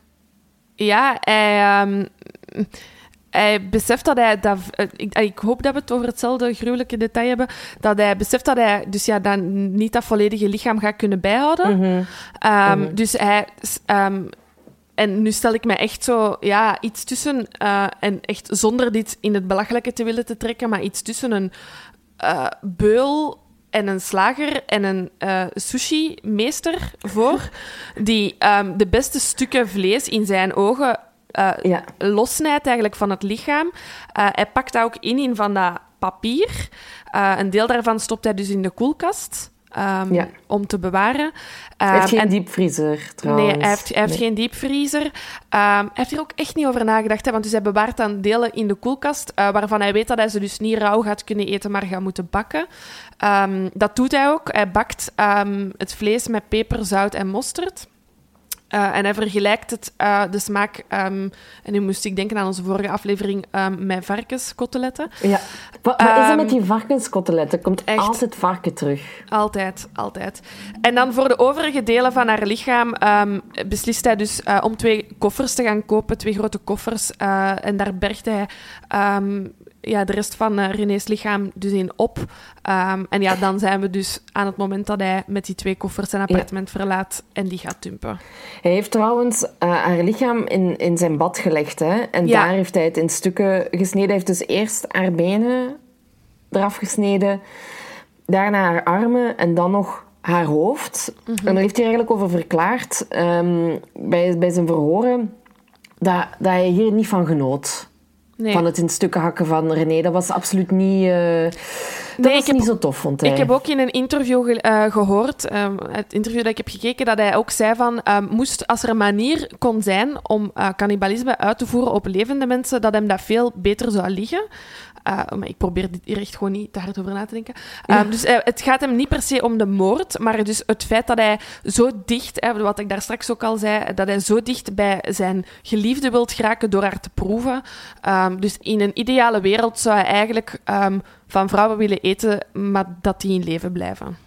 Hij beseft dat hij... ik hoop dat we het over hetzelfde gruwelijke detail hebben. Dat hij beseft dat hij dus dan niet dat volledige lichaam gaat kunnen bijhouden. Mm-hmm. Dus hij... en nu stel ik mij echt zo iets tussen... en echt zonder dit in het belachelijke te willen te trekken, maar iets tussen een beul en een slager en een sushi-meester voor, die de beste stukken vlees in zijn ogen lossnijdt eigenlijk van het lichaam. Hij pakt dat ook in van dat papier. Een deel daarvan stopt hij dus in de koelkast. om te bewaren. Hij heeft geen diepvriezer, trouwens. Nee, hij heeft geen diepvriezer. Hij heeft hier ook echt niet over nagedacht. Hè, want dus hij bewaart dan delen in de koelkast, waarvan hij weet dat hij ze dus niet rauw gaat kunnen eten, maar gaat moeten bakken. Dat doet hij ook. Hij bakt het vlees met peper, zout en mosterd. En hij vergelijkt het, de smaak, en nu moest ik denken aan onze vorige aflevering, met varkenskoteletten. Ja. Wat is er met die varkenskoteletten? Komt echt altijd varken terug? Altijd. En dan voor de overige delen van haar lichaam beslist hij dus om 2 koffers te gaan kopen, 2 grote koffers. En daar bergt hij de rest van René's lichaam dus in op. En ja, dan zijn we dus aan het moment dat hij met die 2 koffers zijn appartement verlaat en die gaat dumpen. Hij heeft trouwens haar lichaam in zijn bad gelegd. Hè? En daar heeft hij het in stukken gesneden. Hij heeft dus eerst haar benen eraf gesneden, daarna haar armen en dan nog haar hoofd. En daar heeft hij eigenlijk over verklaard bij zijn verhoren dat hij hier niet van genoot. Nee. Van het in stukken hakken van René. Dat was absoluut niet... niet zo tof, vond hij. Ik heb ook in een interview gehoord, het interview dat ik heb gekeken, dat hij ook zei van, als er een manier kon zijn om cannibalisme uit te voeren op levende mensen, dat hem dat veel beter zou liggen. Maar ik probeer dit hier echt gewoon niet te hard over na te denken. Dus het gaat hem niet per se om de moord, maar dus het feit dat hij zo dicht, wat ik daar straks ook al zei, dat hij zo dicht bij zijn geliefde wilt geraken door haar te proeven. Dus in een ideale wereld zou hij eigenlijk van vrouwen willen eten, maar dat die in leven blijven.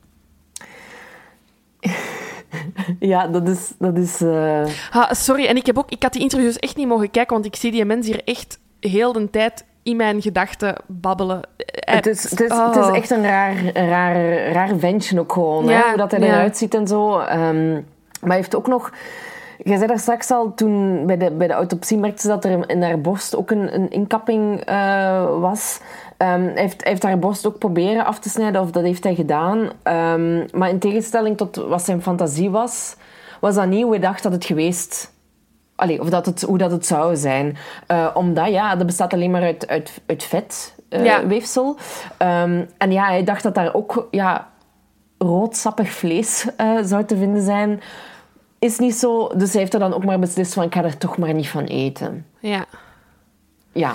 Ja, dat is... Sorry, en ik had die interviews echt niet mogen kijken, want ik zie die mensen hier echt heel de tijd in mijn gedachten babbelen. Het is echt een raar ventje ook gewoon. Ja, hè? Hoe dat hij eruit ziet en zo. Maar hij heeft ook nog... Jij zei daar straks al, toen bij de autopsie merkte ze dat er in haar borst ook een inkapping was. Hij heeft haar borst ook proberen af te snijden, of dat heeft hij gedaan. Maar in tegenstelling tot wat zijn fantasie was dat niet hoe hij dacht dat het geweest... Allee, hoe dat het zou zijn. Omdat, dat bestaat alleen maar uit vetweefsel. En ja, hij dacht dat daar ook roodsappig vlees zou te vinden zijn. Is niet zo. Dus hij heeft er dan ook maar beslist van, ik ga er toch maar niet van eten. Ja. Ja.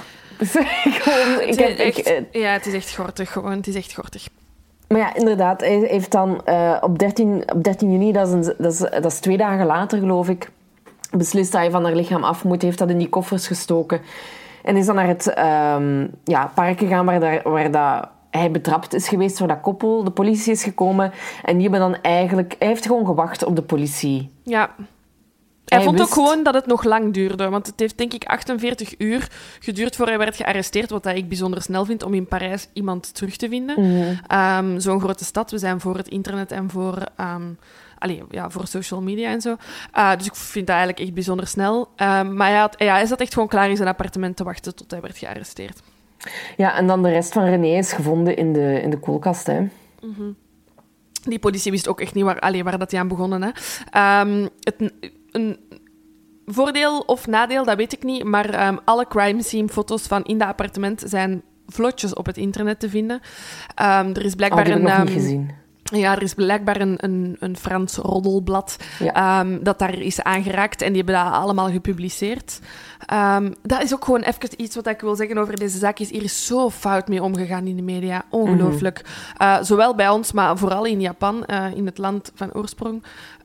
Het is echt gortig. Gewoon, het is echt gortig. Maar ja, inderdaad. Hij heeft dan op 13 juni, dat is 2 dagen later, geloof ik, beslist dat hij van haar lichaam af moet, heeft dat in die koffers gestoken. En is dan naar het park gegaan waar hij betrapt is geweest door dat koppel. De politie is gekomen en die hebben dan eigenlijk... Hij heeft gewoon gewacht op de politie. Ja. Hij vond ook gewoon dat het nog lang duurde. Want het heeft denk ik 48 uur geduurd voor hij werd gearresteerd. Wat ik bijzonder snel vind om in Parijs iemand terug te vinden. Mm-hmm. Zo'n grote stad. We zijn voor het internet en voor... voor social media en zo. Dus ik vind dat eigenlijk echt bijzonder snel. Maar hij zat echt gewoon klaar in zijn appartement te wachten tot hij werd gearresteerd. Ja, en dan de rest van René is gevonden in de koelkast, hè. Mm-hmm. Die politie wist ook echt niet waar dat hij aan begonnen, hè. Een voordeel of nadeel, dat weet ik niet, maar alle crime scene foto's van in dat appartement zijn vlotjes op het internet te vinden. Er is blijkbaar die heb ik nog niet gezien. Ja, er is blijkbaar een Frans roddelblad dat daar is aangeraakt en die hebben dat allemaal gepubliceerd. Dat is ook gewoon even iets wat ik wil zeggen over deze zaak. Hier is zo fout mee omgegaan in de media. Ongelooflijk. Mm-hmm. Zowel bij ons, maar vooral in Japan, in het land van oorsprong.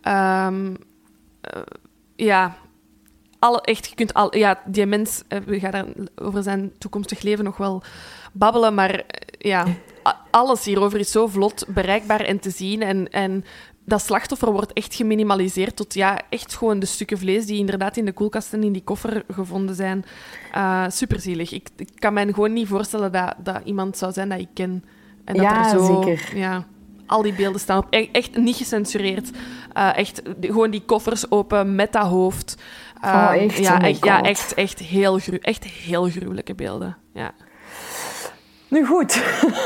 Die mens, we gaan daar over zijn toekomstig leven nog wel babbelen, maar alles hierover is zo vlot bereikbaar en te zien. En dat slachtoffer wordt echt geminimaliseerd tot echt gewoon de stukken vlees die inderdaad in de koelkast en in die koffer gevonden zijn. Superzielig. Ik kan me gewoon niet voorstellen dat iemand zou zijn dat ik ken. En dat er zo, zeker. Ja, al die beelden staan op. Echt niet gecensureerd. Echt gewoon die koffers open met dat hoofd. Echt? Echt heel gruwelijke beelden. Ja. Nu goed.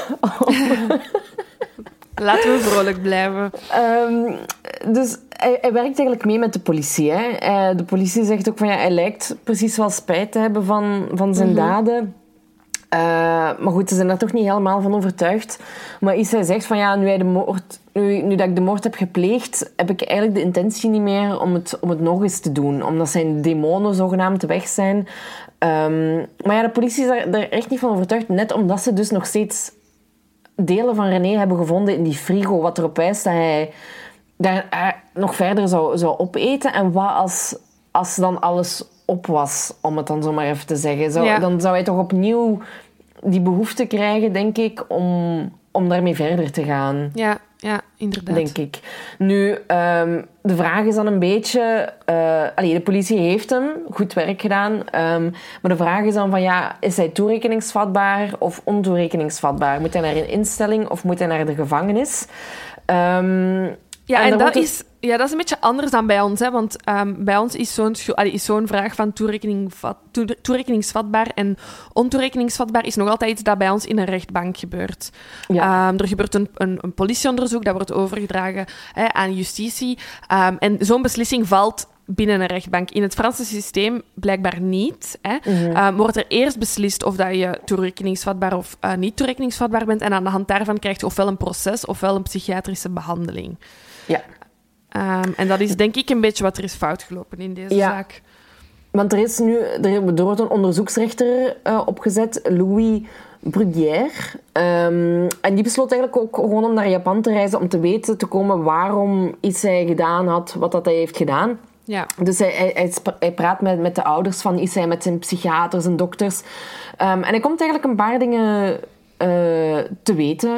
Laten we vrolijk blijven. Dus hij werkt eigenlijk mee met de politie. Hè? De politie zegt ook van hij lijkt precies wel spijt te hebben van zijn daden. Maar goed, ze zijn daar toch niet helemaal van overtuigd. Maar Issei zegt van ja, nu dat ik de moord heb gepleegd, heb ik eigenlijk de intentie niet meer om het nog eens te doen. Omdat zijn demonen zogenaamd weg zijn. Maar ja, de politie is daar echt niet van overtuigd. Net omdat ze dus nog steeds delen van René hebben gevonden in die frigo. Wat erop wijst dat hij daar nog verder zou opeten. En wat als dan alles op was, om het dan zo maar even te zeggen. Dan zou hij toch opnieuw die behoefte krijgen, denk ik, om daarmee verder te gaan. Ja, inderdaad. Denk ik. Nu, de vraag is dan een beetje... de politie heeft hem goed werk gedaan. Maar de vraag is dan van, ja, is hij toerekeningsvatbaar of ontoerekeningsvatbaar? Moet hij naar een instelling of moet hij naar de gevangenis? En dat is een beetje anders dan bij ons. Hè? Want bij ons is zo'n vraag van toerekeningsvatbaar en ontoerekeningsvatbaar is nog altijd iets dat bij ons in een rechtbank gebeurt. Ja. Er gebeurt een politieonderzoek, dat wordt overgedragen aan justitie. En zo'n beslissing valt binnen een rechtbank. In het Franse systeem blijkbaar niet. Wordt er eerst beslist of dat je toerekeningsvatbaar of niet toerekeningsvatbaar bent. En aan de hand daarvan krijg je ofwel een proces ofwel een psychiatrische behandeling. Ja. En dat is denk ik een beetje wat er is fout gelopen in deze zaak. Want er wordt een onderzoeksrechter opgezet, Louis Bruguière. En die besloot eigenlijk ook gewoon om naar Japan te reizen om te weten te komen waarom Issei gedaan had wat dat hij heeft gedaan. Ja. Dus hij praat met de ouders van Issei, met zijn psychiaters en dokters. En hij komt eigenlijk een paar dingen te weten.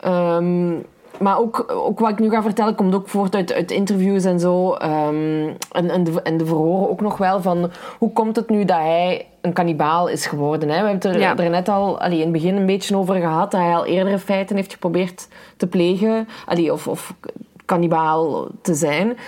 Maar ook wat ik nu ga vertellen komt ook voort uit interviews en zo. En de verhoren ook nog wel van hoe komt het nu dat hij een kannibaal is geworden. Hè? We hebben het er net al in het begin een beetje over gehad dat hij al eerdere feiten heeft geprobeerd te plegen. Of kannibaal te zijn.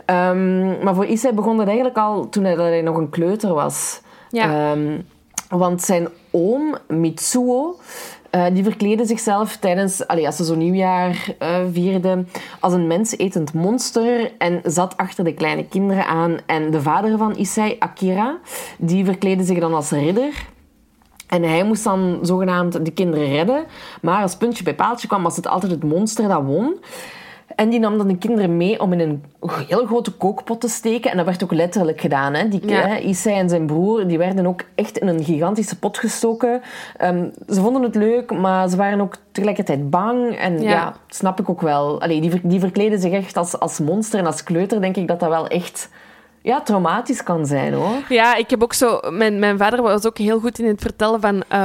Maar voor Issei begon dat eigenlijk al toen hij nog een kleuter was. Ja. Want zijn oom, Mitsuo, die verkleedde zichzelf tijdens, als ze zo'n nieuwjaar vierden, als een mensetend monster en zat achter de kleine kinderen aan. En de vader van Issei, Akira, die verkleedde zich dan als ridder. En hij moest dan zogenaamd de kinderen redden. Maar als puntje bij paaltje kwam, was het altijd het monster dat won. En die nam dan de kinderen mee om in een heel grote kookpot te steken. En dat werd ook letterlijk gedaan. Hè. Issei en zijn broer die werden ook echt in een gigantische pot gestoken. Ze vonden het leuk, maar ze waren ook tegelijkertijd bang. En ja snap ik ook wel. Die verkleden zich echt als monster en als kleuter. Denk ik dat wel echt... traumatisch kan zijn, hoor. Ja, ik heb ook zo... Mijn vader was ook heel goed in het vertellen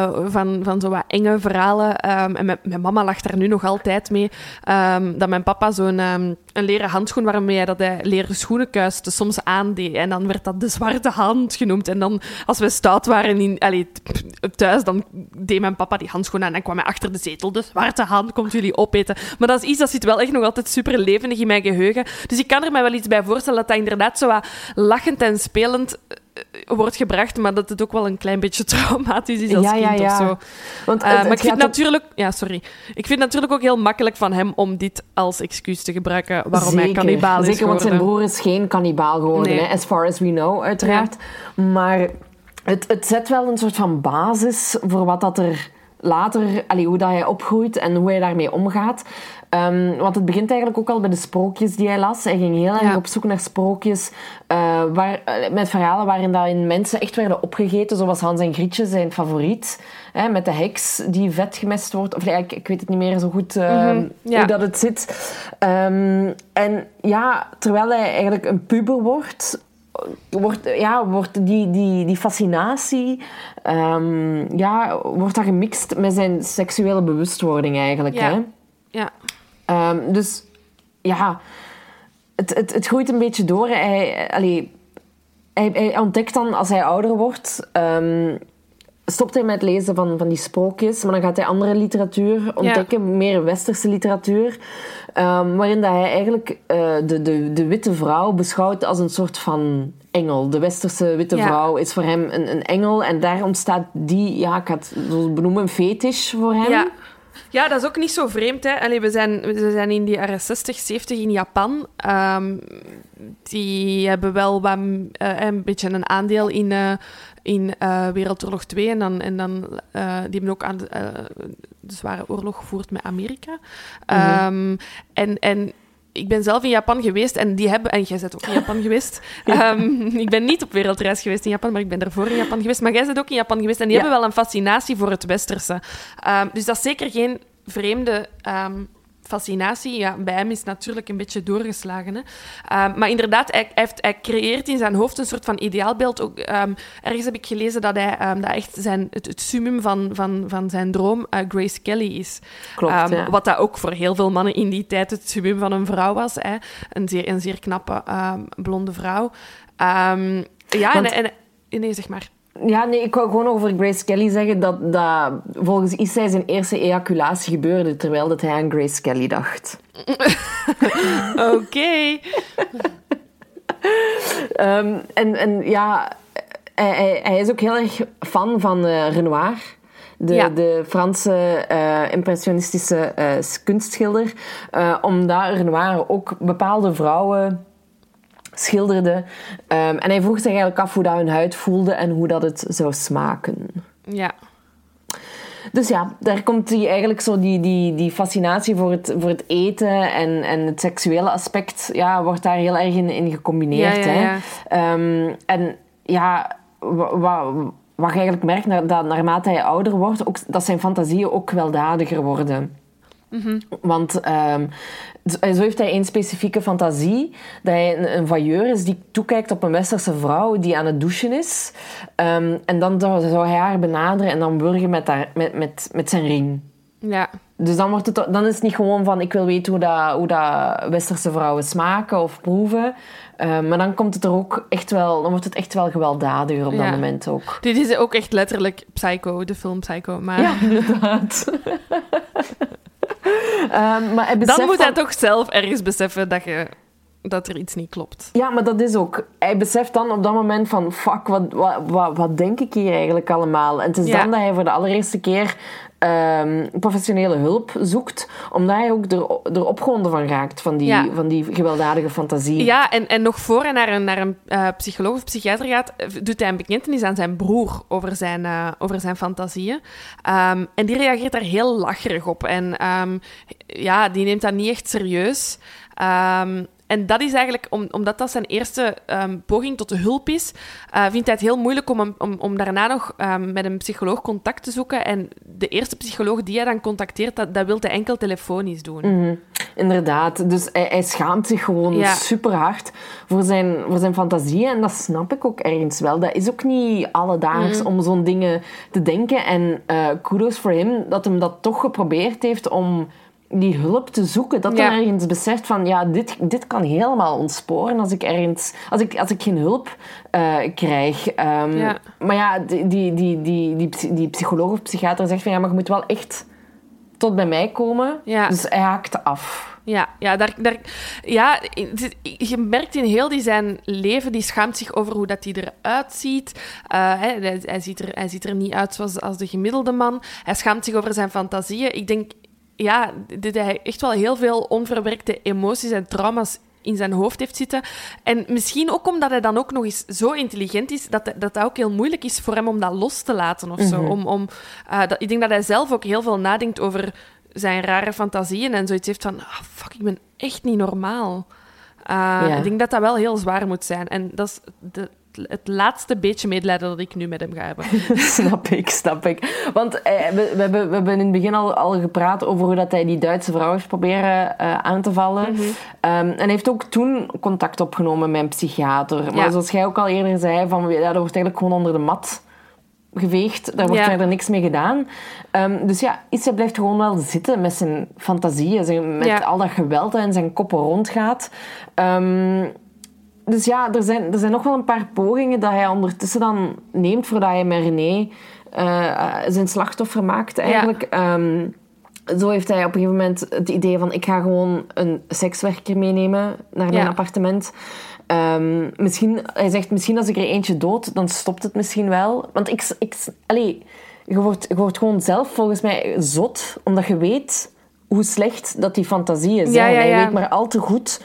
van zo wat enge verhalen. En mijn mama lacht daar nu nog altijd mee. Dat mijn papa zo'n een leren handschoen waarmee hij leren schoenen kuiste soms aandeed. En dan werd dat de zwarte hand genoemd. En dan, als we stout waren thuis, dan deed mijn papa die handschoen aan en kwam hij achter de zetel. De zwarte hand komt jullie opeten. Maar dat is iets dat zit wel echt nog altijd super levendig in mijn geheugen. Dus ik kan er mij wel iets bij voorstellen dat inderdaad zo wat lachend en spelend wordt gebracht, maar dat het ook wel een klein beetje traumatisch is als kind of zo. Want, maar ik vind natuurlijk... Ja, sorry. Ik vind het natuurlijk ook heel makkelijk van hem om dit als excuus te gebruiken waarom hij kannibaal is geworden. Zeker, want zijn broer is geen kannibaal geworden, hè, as far as we know, uiteraard. Ja. Maar het zet wel een soort van basis voor wat dat er later... hoe dat hij opgroeit en hoe hij daarmee omgaat. Want het begint eigenlijk ook al bij de sprookjes die hij las. Hij ging heel erg op zoek naar sprookjes met verhalen waarin dat mensen echt werden opgegeten. Zoals Hans en Grietje, zijn favoriet. Met de heks die vet gemest wordt. Of ik weet het niet meer zo goed hoe dat het zit. En terwijl hij eigenlijk een puber wordt die fascinatie wordt dat gemixt met zijn seksuele bewustwording eigenlijk. Ja. Hè? Ja. Dus ja, het groeit een beetje door. Hij ontdekt dan, als hij ouder wordt, stopt hij met het lezen van die sprookjes, maar dan gaat hij andere literatuur ontdekken, meer westerse literatuur, waarin dat hij eigenlijk de witte vrouw beschouwt als een soort van engel. De westerse witte vrouw is voor hem een engel en daar ontstaat die, ik ga het zo benoemen, een fetish voor hem. Ja. Ja, dat is ook niet zo vreemd. Hè. We zijn in die jaren 60, 70 in Japan. Die hebben wel een beetje een aandeel in Wereldoorlog 2 en dan die hebben ook aan de zware oorlog gevoerd met Amerika. En ik ben zelf in Japan geweest en jij bent ook in Japan geweest. Ik ben niet op wereldreis geweest in Japan, maar ik ben daarvoor in Japan geweest. Maar jij bent ook in Japan geweest en die hebben wel een fascinatie voor het Westerse. Dus dat is zeker geen vreemde fascinatie. Ja, bij hem is het natuurlijk een beetje doorgeslagen. Hè. Maar inderdaad, hij creëert in zijn hoofd een soort van ideaalbeeld. Ook, ergens heb ik gelezen dat hij dat echt het summum van zijn droom Grace Kelly is. Klopt, ja. Wat dat ook voor heel veel mannen in die tijd het summum van een vrouw was. Hè. Een zeer knappe, blonde vrouw. Nee, zeg maar. Ja, nee, ik wou gewoon over Grace Kelly zeggen dat volgens Issei zijn eerste ejaculatie gebeurde terwijl dat hij aan Grace Kelly dacht. Oké. En ja, hij is ook heel erg fan van Renoir. De Franse impressionistische kunstschilder. Omdat Renoir ook bepaalde vrouwen schilderde. En hij vroeg zich eigenlijk af hoe dat hun huid voelde en hoe dat het zou smaken. Ja. Dus ja, daar komt eigenlijk zo die fascinatie voor het eten en het seksuele aspect, ja, wordt daar heel erg in gecombineerd. Ja. En ja, wat je eigenlijk merkt, dat naarmate hij ouder wordt, ook, dat zijn fantasieën ook gewelddadiger worden. Mm-hmm. Want zo heeft hij één specifieke fantasie, dat hij een voyeur is die toekijkt op een westerse vrouw die aan het douchen is. En dan zou hij haar benaderen en dan wurgen met zijn ring. Ja. Dus dan is het niet gewoon van ik wil weten hoe dat westerse vrouwen smaken of proeven. Maar dan komt het er ook echt wel, dan wordt het echt wel gewelddadiger op dat moment ook. Dit is ook echt letterlijk Psycho, de film Psycho. Maar... Ja, inderdaad. Maar dan moet hij toch zelf ergens beseffen dat er iets niet klopt. Ja, maar dat is ook... Hij beseft dan op dat moment van... Fuck, wat denk ik hier eigenlijk allemaal? En het is dan dat hij voor de allereerste keer professionele hulp zoekt. Omdat hij ook er opgewonden van raakt. Van die gewelddadige fantasie. Ja, en nog voor hij naar een psycholoog of psychiater gaat... doet hij een bekentenis aan zijn broer over zijn fantasieën. En die reageert daar heel lacherig op. En die neemt dat niet echt serieus. En dat is eigenlijk, omdat dat zijn eerste poging tot de hulp is, vindt hij het heel moeilijk om daarna nog met een psycholoog contact te zoeken. En de eerste psycholoog die hij dan contacteert, dat wil hij enkel telefonisch doen. Mm-hmm. Inderdaad. Dus hij schaamt zich gewoon super hard voor zijn fantasieën. En dat snap ik ook ergens wel. Dat is ook niet alledaags om zo'n dingen te denken. En kudos voor hem dat hem dat toch geprobeerd heeft om die hulp te zoeken, dat hij ergens beseft van, ja, dit kan helemaal ontsporen als ik geen hulp krijg. Maar ja, die psycholoog of psychiater zegt van, ja, maar je moet wel echt tot bij mij komen. Ja. Dus hij haakt af. Je merkt in heel zijn leven, die schaamt zich over hoe dat hij eruit ziet. Hij ziet er niet uit zoals als de gemiddelde man. Hij schaamt zich over zijn fantasieën. Ik denk... Ja, dat hij echt wel heel veel onverwerkte emoties en trauma's in zijn hoofd heeft zitten. En misschien ook omdat hij dan ook nog eens zo intelligent is, dat ook heel moeilijk is voor hem om dat los te laten of zo. Ik denk dat hij zelf ook heel veel nadenkt over zijn rare fantasieën en zoiets heeft van, fuck, ik ben echt niet normaal. Ik denk dat dat wel heel zwaar moet zijn. En dat is het laatste beetje medelijden dat ik nu met hem ga hebben. Snap ik. Want we hebben in het begin al gepraat over hoe dat hij die Duitse vrouw heeft proberen aan te vallen. Mm-hmm. En hij heeft ook toen contact opgenomen met een psychiater. Maar zoals jij ook al eerder zei, dat wordt eigenlijk gewoon onder de mat geveegd. Daar wordt verder niks mee gedaan. Dus ja, Issei blijft gewoon wel zitten met zijn fantasieën. Met al dat geweld dat in zijn kop rondgaat. Dus ja, er zijn nog wel een paar pogingen dat hij ondertussen dan neemt voordat hij met René zijn slachtoffer maakt eigenlijk. Zo heeft hij op een gegeven moment het idee van, ik ga gewoon een sekswerker meenemen naar mijn appartement. Hij zegt, misschien als ik er eentje dood, dan stopt het misschien wel. Want je wordt gewoon zelf volgens mij zot, omdat je weet hoe slecht dat die fantasieën zijn. Je weet maar al te goed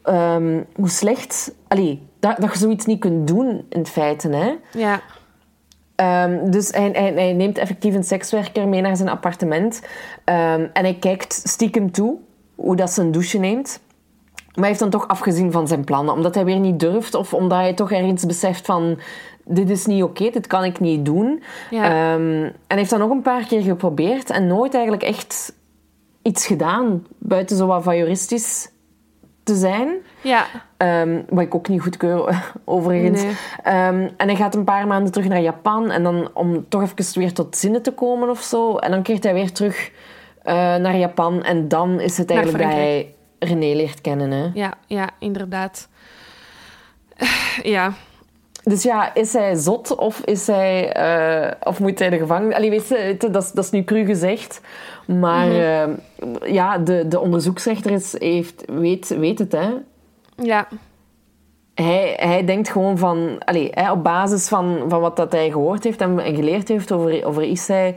hoe slecht... dat je zoiets niet kunt doen, in feite. Hè? Ja. Dus hij neemt effectief een sekswerker mee naar zijn appartement. En hij kijkt stiekem toe hoe dat ze een douche neemt. Maar hij heeft dan toch afgezien van zijn plannen. Omdat hij weer niet durft. Of omdat hij toch ergens beseft van... Dit is niet oké, dit kan ik niet doen. Ja. En hij heeft dat nog een paar keer geprobeerd. En nooit eigenlijk echt iets gedaan. Buiten zo wat voyeuristisch te zijn. Ja. Wat ik ook niet goedkeur, overigens. Nee. En hij gaat een paar maanden terug naar Japan. En dan om toch even weer tot zinnen te komen of zo. En dan keert hij weer terug naar Japan. En dan is het eigenlijk dat hij René leert kennen. Hè? Ja, inderdaad. Ja. Dus ja, is hij zot of is hij... of moet hij de gevangenis... Allee, weet je, dat is nu cru gezegd. Maar ja, de onderzoeksrechter weet het, hè. Ja. Hij denkt gewoon van... Allee, op basis van wat dat hij gehoord heeft en geleerd heeft over Issei...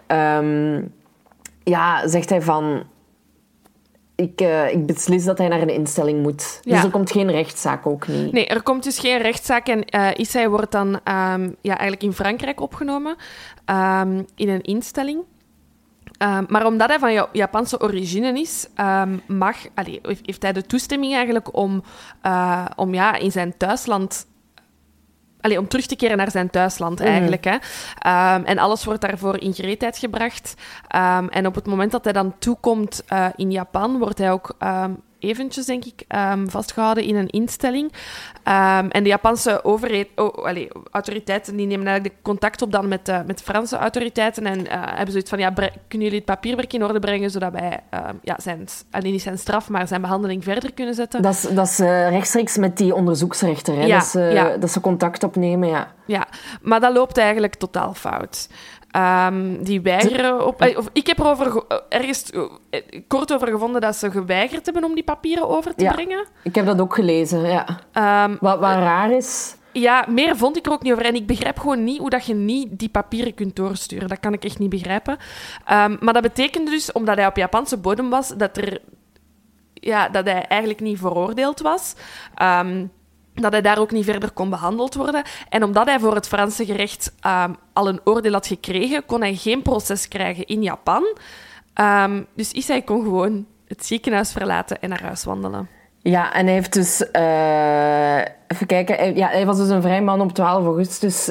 ja, zegt hij van... Ik beslis dat hij naar een instelling moet. Ja. Dus er komt geen rechtszaak ook niet. Nee, er komt dus geen rechtszaak. En Issei wordt dan eigenlijk in Frankrijk opgenomen. In een instelling. Maar omdat hij van Japanse origine is, heeft hij de toestemming eigenlijk om in zijn thuisland... om terug te keren naar zijn thuisland, eigenlijk. Hè. En alles wordt daarvoor in gereedheid gebracht. En op het moment dat hij dan toekomt in Japan, wordt hij ook eventjes, denk ik, vastgehouden in een instelling. En de Japanse autoriteiten die nemen eigenlijk de contact op dan met de Franse autoriteiten en hebben zoiets van, kunnen jullie het papierwerk in orde brengen, zodat wij niet zijn straf, maar zijn behandeling verder kunnen zetten. Dat is rechtstreeks met die onderzoeksrechter, hè? Ja, dat ze contact opnemen, ja. Ja, maar dat loopt eigenlijk totaal fout. Die weigeren... ik heb er ergens kort over gevonden dat ze geweigerd hebben om die papieren over te brengen. Ik heb dat ook gelezen, ja. Wat raar is... Ja, meer vond ik er ook niet over. En ik begrijp gewoon niet hoe dat je niet die papieren kunt doorsturen. Dat kan ik echt niet begrijpen. Maar dat betekende dus, omdat hij op Japanse bodem was, dat hij eigenlijk niet veroordeeld was. Dat hij daar ook niet verder kon behandeld worden. En omdat hij voor het Franse gerecht al een oordeel had gekregen, kon hij geen proces krijgen in Japan. Dus Issei kon gewoon het ziekenhuis verlaten en naar huis wandelen. Ja, en hij heeft dus... even kijken. Hij was dus een vrij man op 12 augustus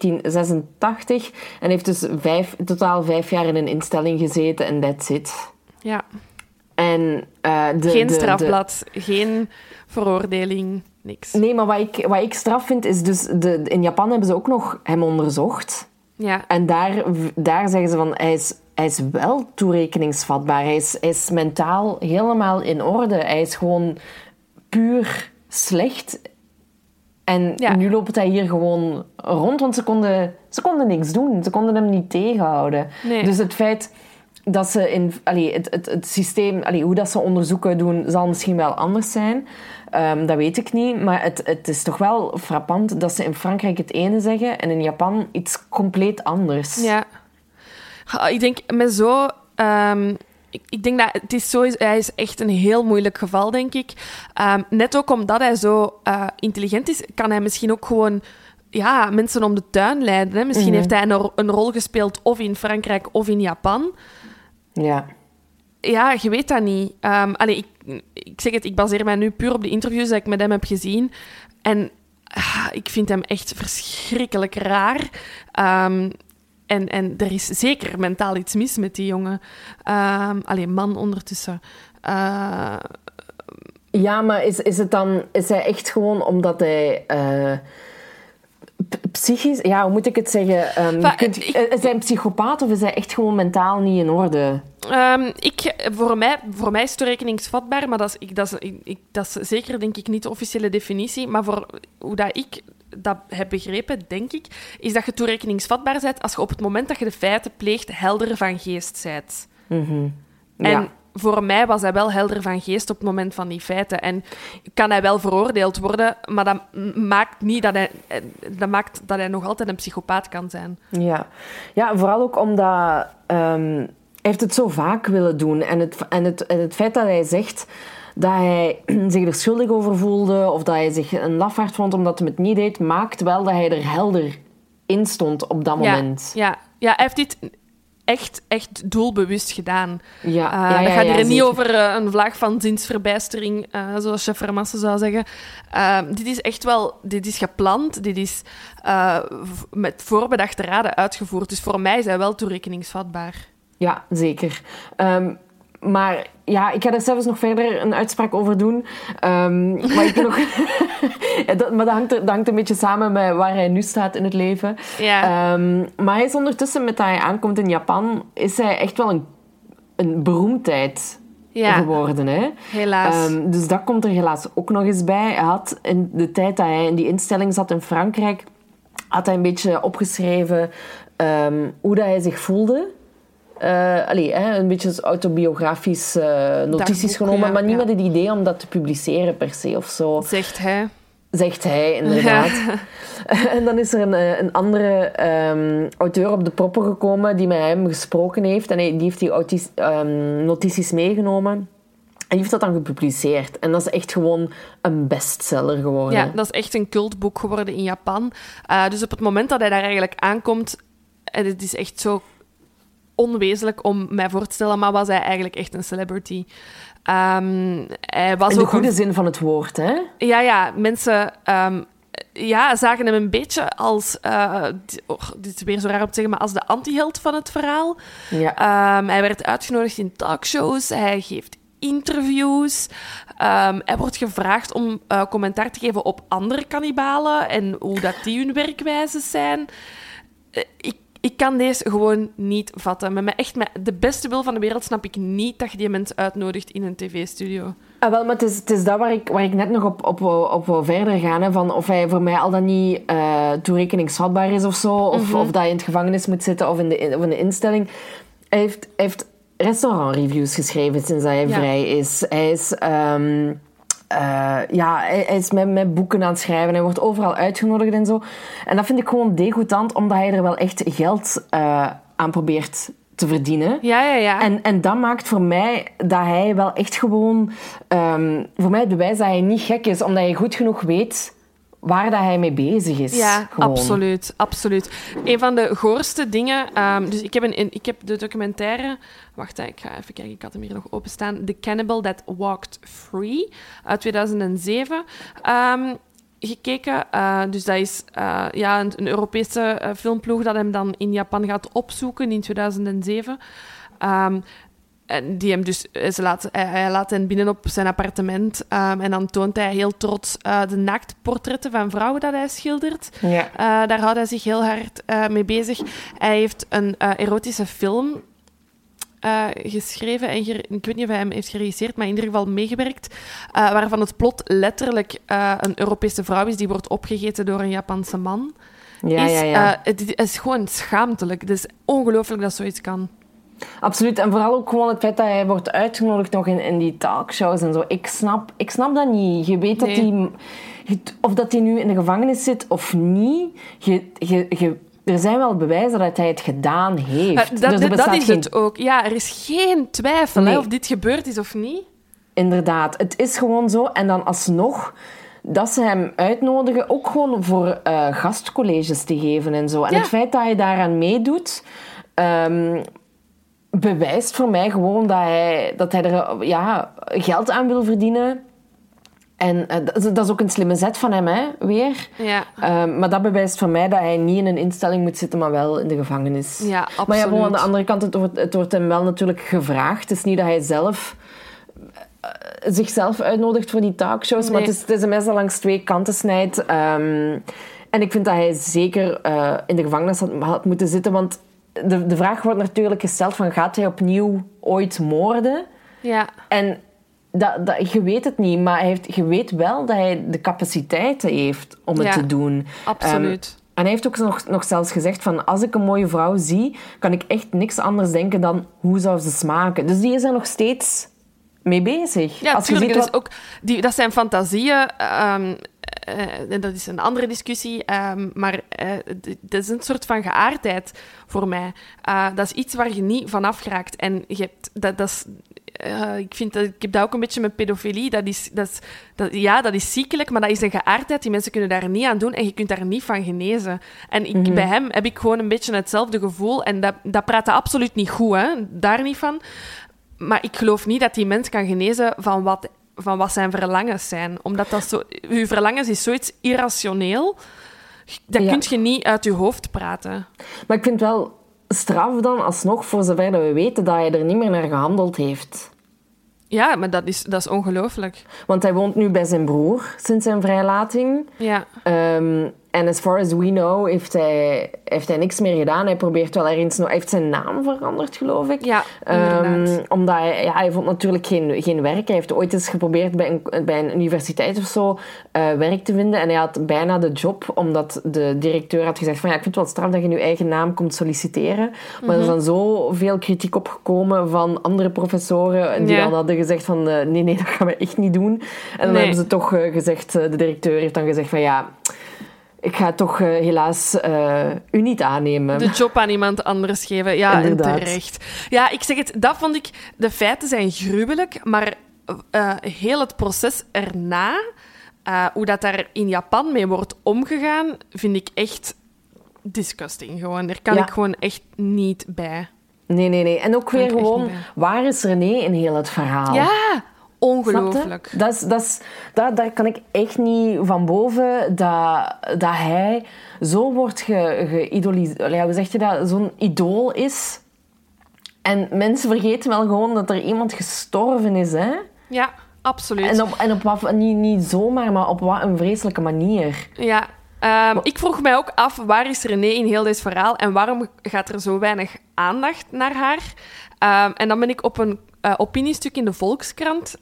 1986. En heeft dus totaal 5 jaar in een instelling gezeten en that's it. Ja. En, geen strafblad, geen veroordeling... Niks. Nee, maar wat ik straf vind, is dus... in Japan hebben ze ook nog hem onderzocht. Ja. En daar zeggen ze van... Hij is wel toerekeningsvatbaar. Hij is mentaal helemaal in orde. Hij is gewoon puur slecht. En nu loopt hij hier gewoon rond, want ze konden niks doen. Ze konden hem niet tegenhouden. Nee. Dus het feit... dat ze het systeem, hoe dat ze onderzoeken doen, zal misschien wel anders zijn. Dat weet ik niet. Maar het is toch wel frappant dat ze in Frankrijk het ene zeggen en in Japan iets compleet anders. Ja. Ik denk met zo... Ik denk dat het is zo... Hij is echt een heel moeilijk geval, denk ik. Net ook omdat hij zo intelligent is, kan hij misschien ook gewoon... Ja, mensen om de tuin leiden. Hè. Misschien heeft hij een rol gespeeld of in Frankrijk of in Japan. Ja. Ja, je weet dat niet. Ik zeg het, ik baseer mij nu puur op de interviews die ik met hem heb gezien. En ik vind hem echt verschrikkelijk raar. En er is zeker mentaal iets mis met die jongen. Man ondertussen. Ja, maar is het dan... Is hij echt gewoon omdat hij... psychisch... Ja, hoe moet ik het zeggen? Is hij een psychopaat of is hij echt gewoon mentaal niet in orde? Voor mij is het toerekeningsvatbaar, maar dat is zeker, denk ik, niet de officiële definitie. Maar voor hoe dat ik dat heb begrepen, denk ik, is dat je toerekeningsvatbaar bent als je op het moment dat je de feiten pleegt helder van geest bent. Mm-hmm. En ja. Voor mij was hij wel helder van geest op het moment van die feiten. En kan hij wel veroordeeld worden, maar dat maakt niet dat hij nog altijd een psychopaat kan zijn. Ja, vooral ook omdat hij heeft het zo vaak willen doen. En het feit dat hij zegt dat hij zich er schuldig over voelde of dat hij zich een lafaard vond omdat hij het niet deed, maakt wel dat hij er helder in stond op dat moment. Ja, hij heeft dit echt doelbewust gedaan. Het gaat hier niet over een vlaag van zinsverbijstering, zoals chef Vermassen zou zeggen. Dit is echt wel... Dit is gepland, dit is met voorbedachte raden uitgevoerd. Dus voor mij is hij wel toerekeningsvatbaar. Ja, zeker. Maar ja, ik ga daar zelfs nog verder een uitspraak over doen. Maar ik nog... maar dat hangt een beetje samen met waar hij nu staat in het leven. Ja. Maar hij is ondertussen, met dat hij aankomt in Japan, is hij echt wel een beroemdheid geworden. Hè? Helaas. Dus dat komt er helaas ook nog eens bij. Hij had in de tijd dat hij in die instelling zat in Frankrijk, had hij een beetje opgeschreven hoe dat hij zich voelde. Een beetje autobiografisch notities genomen, maar niet met het idee om dat te publiceren per se of zo. Zegt hij, inderdaad. Ja. En dan is er een andere auteur op de proppen gekomen die met hem gesproken heeft. En die heeft die notities meegenomen. En die heeft dat dan gepubliceerd. En dat is echt gewoon een bestseller geworden. Ja, dat is echt een cultboek geworden in Japan. Dus op het moment dat hij daar eigenlijk aankomt... En het is echt zo onwezenlijk om mij voor te stellen, maar was hij eigenlijk echt een celebrity. Hij was in de ook goede zin van het woord, hè? Ja, mensen zagen hem een beetje als... dit is weer zo raar om te zeggen, maar als de anti-held van het verhaal. Ja. Hij werd uitgenodigd in talkshows, hij geeft interviews. Hij wordt gevraagd om commentaar te geven op andere kannibalen en hoe dat die hun werkwijzes zijn. Ik kan deze gewoon niet vatten. Met de beste wil van de wereld snap ik niet dat je die mens uitnodigt in een tv-studio. Wel, maar het is dat waar ik net nog op wil verder gaan. Hè, van of hij voor mij al dan niet toerekeningsvatbaar is of zo. Of dat hij in het gevangenis moet zitten of in de instelling. Hij heeft restaurantreviews geschreven sinds hij vrij is. Hij is... hij is met boeken aan het schrijven. Hij wordt overal uitgenodigd en zo. En dat vind ik gewoon degoutant, omdat hij er wel echt geld aan probeert te verdienen. Ja. En dat maakt voor mij dat hij wel echt gewoon... voor mij het bewijs dat hij niet gek is, omdat hij goed genoeg weet waar dat hij mee bezig is. Ja, gewoon. absoluut. Een van de goorste dingen... dus ik heb de documentaire... Wacht, ik ga even kijken. Ik had hem hier nog openstaan. The Cannibal That Walked Free uit 2007. Gekeken. Dus dat is een Europese filmploeg dat hem dan in Japan gaat opzoeken in 2007. En die hem dus, hij laat hen binnen op zijn appartement en dan toont hij heel trots de naaktportretten van vrouwen dat hij schildert. Ja. Daar houdt hij zich heel hard mee bezig. Hij heeft een erotische film geschreven en ik weet niet of hij hem heeft geregisseerd, maar in ieder geval meegewerkt, waarvan het plot letterlijk een Europese vrouw is die wordt opgegeten door een Japanse man. Het is gewoon schaamtelijk. Het is ongelooflijk dat zoiets kan. Absoluut. En vooral ook gewoon het feit dat hij wordt uitgenodigd nog in die talkshows en zo. Ik snap dat niet. Je weet dat hij... Of dat hij nu in de gevangenis zit of niet. Er zijn wel bewijzen dat hij het gedaan heeft. Dat is het ook. Ja, er is geen twijfel of dit gebeurd is of niet. Inderdaad. Het is gewoon zo. En dan alsnog... dat ze hem uitnodigen, ook gewoon voor gastcolleges te geven en zo. En het feit dat hij daaraan meedoet... bewijst voor mij gewoon dat hij er geld aan wil verdienen. En dat is ook een slimme zet van hem, hè, weer. Ja. Maar dat bewijst voor mij dat hij niet in een instelling moet zitten, maar wel in de gevangenis. Ja, absoluut. Maar ja, aan de andere kant, het wordt hem wel natuurlijk gevraagd. Het is niet dat hij zelf... zichzelf uitnodigt voor die talkshows, maar het is een mes dat langs twee kanten snijdt. En ik vind dat hij zeker in de gevangenis had moeten zitten, want de vraag wordt natuurlijk gesteld van, gaat hij opnieuw ooit moorden? Ja. En je weet het niet, maar je weet wel dat hij de capaciteiten heeft om het te doen. Absoluut. En hij heeft ook nog zelfs gezegd van, als ik een mooie vrouw zie, kan ik echt niks anders denken dan, hoe zou ze smaken? Dus die is er nog steeds mee bezig. Ja, natuurlijk. Dat zijn fantasieën. en dat is een andere discussie, maar dat is een soort van geaardheid voor mij. Dat is iets waar je niet vanaf geraakt. En je hebt, dat is... ik heb dat ook een beetje met pedofilie. Dat is ziekelijk, maar dat is een geaardheid. Die mensen kunnen daar niet aan doen en je kunt daar niet van genezen. En bij hem heb ik gewoon een beetje hetzelfde gevoel. En dat praat absoluut niet goed, hè? Daar niet van. Maar ik geloof niet dat die mens kan genezen van wat zijn verlangens zijn. Omdat uw verlangens is zoiets irrationeel. Dat kun je niet uit je hoofd praten. Maar ik vind wel straf dan alsnog, voor zover dat we weten, dat hij er niet meer naar gehandeld heeft. Ja, maar dat is ongelooflijk. Want hij woont nu bij zijn broer sinds zijn vrijlating. Ja. En as far as we know heeft hij niks meer gedaan. Hij probeert wel ergens nog... Hij heeft zijn naam veranderd, geloof ik. Ja, inderdaad. Omdat hij vond natuurlijk geen werk. Hij heeft ooit eens geprobeerd bij een universiteit of zo werk te vinden. En hij had bijna de job, omdat de directeur had gezegd van ik vind het wel straf dat je je eigen naam komt solliciteren. Maar er is dan zoveel kritiek opgekomen van andere professoren die dan hadden gezegd van nee, dat gaan we echt niet doen. En dan hebben ze toch gezegd, de directeur heeft dan gezegd van ik ga toch helaas u niet aannemen. De job aan iemand anders geven. Ja, inderdaad. En terecht. Ja, ik zeg het, dat vond ik... De feiten zijn gruwelijk, maar heel het proces erna, hoe dat daar in Japan mee wordt omgegaan, vind ik echt disgusting. Gewoon. Daar kan ik gewoon echt niet bij. Nee. En ook weer gewoon, waar is René in heel het verhaal? Ja, ongelooflijk. Daar kan ik echt niet van boven dat hij zo wordt geïdoliseerd. Hoe zeg je dat? Zo'n idool is. En mensen vergeten wel gewoon dat er iemand gestorven is, hè? Ja, absoluut. En op wat, niet zomaar, maar op wat een vreselijke manier. Ja. Ik vroeg mij ook af, waar is René in heel dit verhaal en waarom gaat er zo weinig aandacht naar haar? En dan ben ik op een opiniestuk in de Volkskrant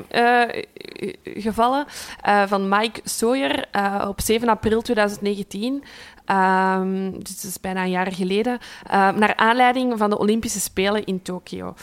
gevallen van Mike Sawyer op 7 april 2019. Dus dat is bijna een jaar geleden. Naar aanleiding van de Olympische Spelen in Tokio.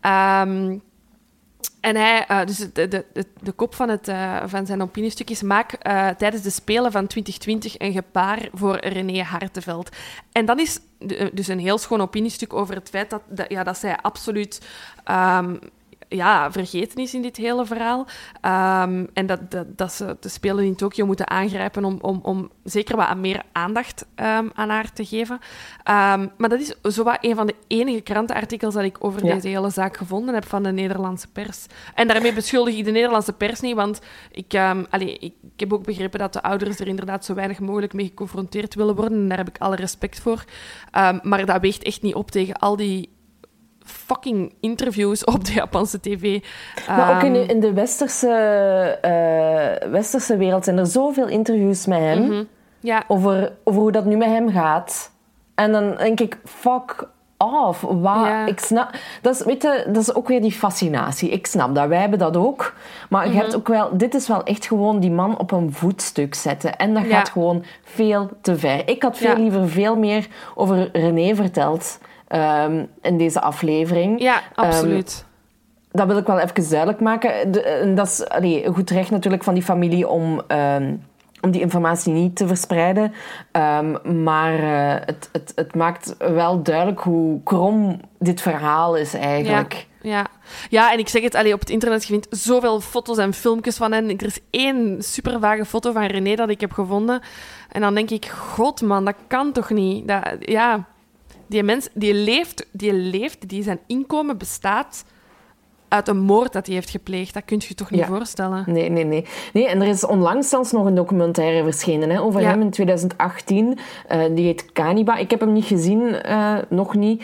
En hij, dus de kop van zijn opiniestuk is: maak tijdens de Spelen van 2020 een gebaar voor René Hartenveld. En dat is dus een heel schoon opiniestuk over het feit dat zij absoluut vergeten is in dit hele verhaal. En dat ze de Spelen in Tokio moeten aangrijpen om zeker wat meer aandacht aan haar te geven. Maar dat is zowat een van de enige krantenartikels dat ik over deze hele zaak gevonden heb van de Nederlandse pers. En daarmee beschuldig ik de Nederlandse pers niet, want ik heb ook begrepen dat de ouders er inderdaad zo weinig mogelijk mee geconfronteerd willen worden. En daar heb ik alle respect voor. Maar dat weegt echt niet op tegen al die fucking interviews op de Japanse tv. Maar ook in de westerse wereld zijn er zoveel interviews met hem over hoe dat nu met hem gaat. En dan denk ik, fuck off. Ik snap, dat is ook weer die fascinatie. Ik snap dat, wij hebben dat ook. Maar je hebt ook wel, dit is wel echt gewoon die man op een voetstuk zetten. En dat gaat gewoon veel te ver. Ik had veel meer over René verteld in deze aflevering. Ja, absoluut. Dat wil ik wel even duidelijk maken. Dat is goed recht natuurlijk van die familie om die informatie niet te verspreiden. Maar het maakt wel duidelijk hoe krom dit verhaal is eigenlijk. Ja, en ik zeg het, op het internet, je vindt zoveel foto's en filmpjes van hen. Er is 1 super vage foto van René dat ik heb gevonden. En dan denk ik, god man, dat kan toch niet? Die mens, die leeft, die zijn inkomen bestaat uit een moord dat hij heeft gepleegd. Dat kun je je toch niet voorstellen? Nee. En er is onlangs zelfs nog een documentaire verschenen over hem in 2018. Die heet Kaniba. Ik heb hem niet gezien, nog niet.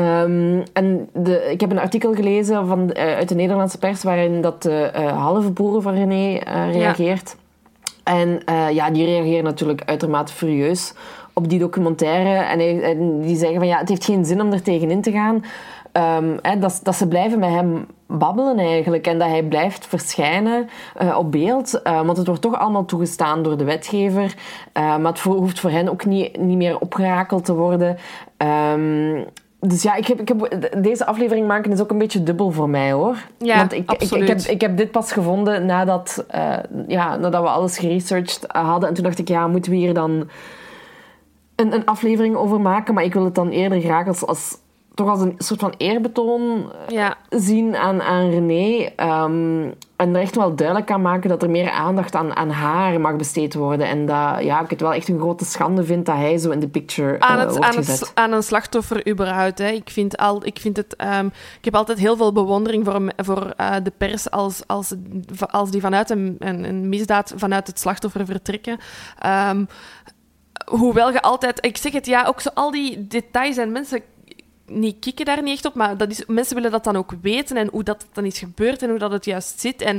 Ik heb een artikel gelezen uit de Nederlandse pers waarin dat de halve broer van René reageert. En die reageren natuurlijk uitermate furieus op die documentaire. En die zeggen van het heeft geen zin om er tegenin te gaan. Dat ze blijven met hem babbelen eigenlijk. En dat hij blijft verschijnen op beeld. Want het wordt toch allemaal toegestaan door de wetgever. Maar het hoeft voor hen ook niet meer opgerakeld te worden. Dus ja, deze aflevering maken is ook een beetje dubbel voor mij, hoor. Ja, want absoluut. ik heb dit pas gevonden nadat we alles geresearched hadden. En toen dacht ik, ja, moeten we hier dan een aflevering over maken? Maar ik wil het dan eerder graag toch als een soort van eerbetoon zien aan René. En er echt wel duidelijk aan maken dat er meer aandacht aan haar mag besteed worden. En dat ik het wel echt een grote schande vind dat hij zo in de picture wordt gezet. Aan een slachtoffer überhaupt. Hè. Ik heb altijd heel veel bewondering voor de pers als die vanuit een misdaad vanuit het slachtoffer vertrekken. Hoewel je altijd... Ik zeg het, ook zo al die details en mensen... niet kikken daar niet echt op, maar mensen willen dat dan ook weten en hoe dat dan is gebeurd en hoe dat het juist zit. En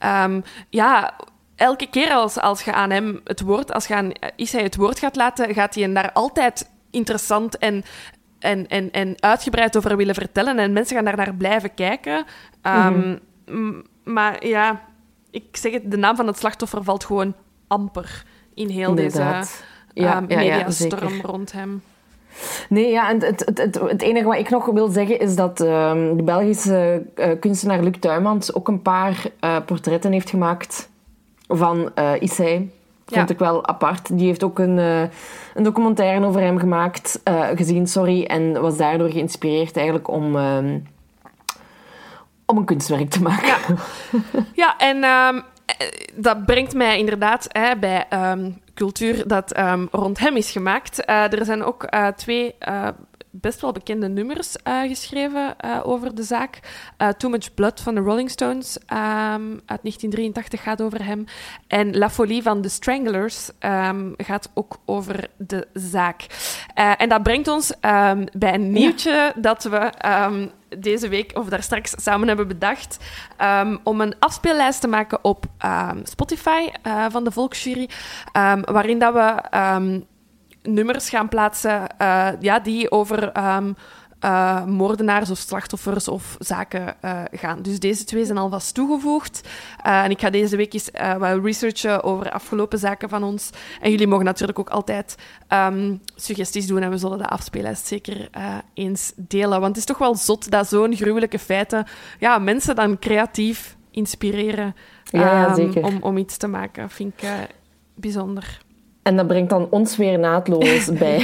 elke keer als je aan hem het woord, als je aan Isai het woord gaat laten, gaat hij daar altijd interessant en uitgebreid over willen vertellen en mensen gaan daar naar blijven kijken. Maar ja, ik zeg het, de naam van het slachtoffer valt gewoon amper in heel deze mediastorm rond hem. Nee, ja, en het enige wat ik nog wil zeggen is dat de Belgische kunstenaar Luc Tuymans ook een paar portretten heeft gemaakt van Isai. Vond ik wel apart. Die heeft ook een documentaire over hem gezien, en was daardoor geïnspireerd eigenlijk om een kunstwerk te maken. Ja en dat brengt mij inderdaad bij cultuur dat rond hem is gemaakt. Er zijn ook 2 best wel bekende nummers geschreven over de zaak. Too Much Blood van de Rolling Stones uit 1983 gaat over hem. En La Folie van The Stranglers gaat ook over de zaak. En dat brengt ons bij een nieuwtje dat we deze week, of daar straks, samen hebben bedacht om een afspeellijst te maken op Spotify van de Volksjury, waarin dat we nummers gaan plaatsen die over moordenaars of slachtoffers of zaken gaan. Dus deze 2 zijn alvast toegevoegd. En ik ga deze week eens wat researchen over afgelopen zaken van ons. En jullie mogen natuurlijk ook altijd suggesties doen en we zullen de afspeellijst zeker eens delen. Want het is toch wel zot dat zo'n gruwelijke feiten mensen dan creatief inspireren om iets te maken. Vind ik bijzonder. En dat brengt dan ons weer naadloos bij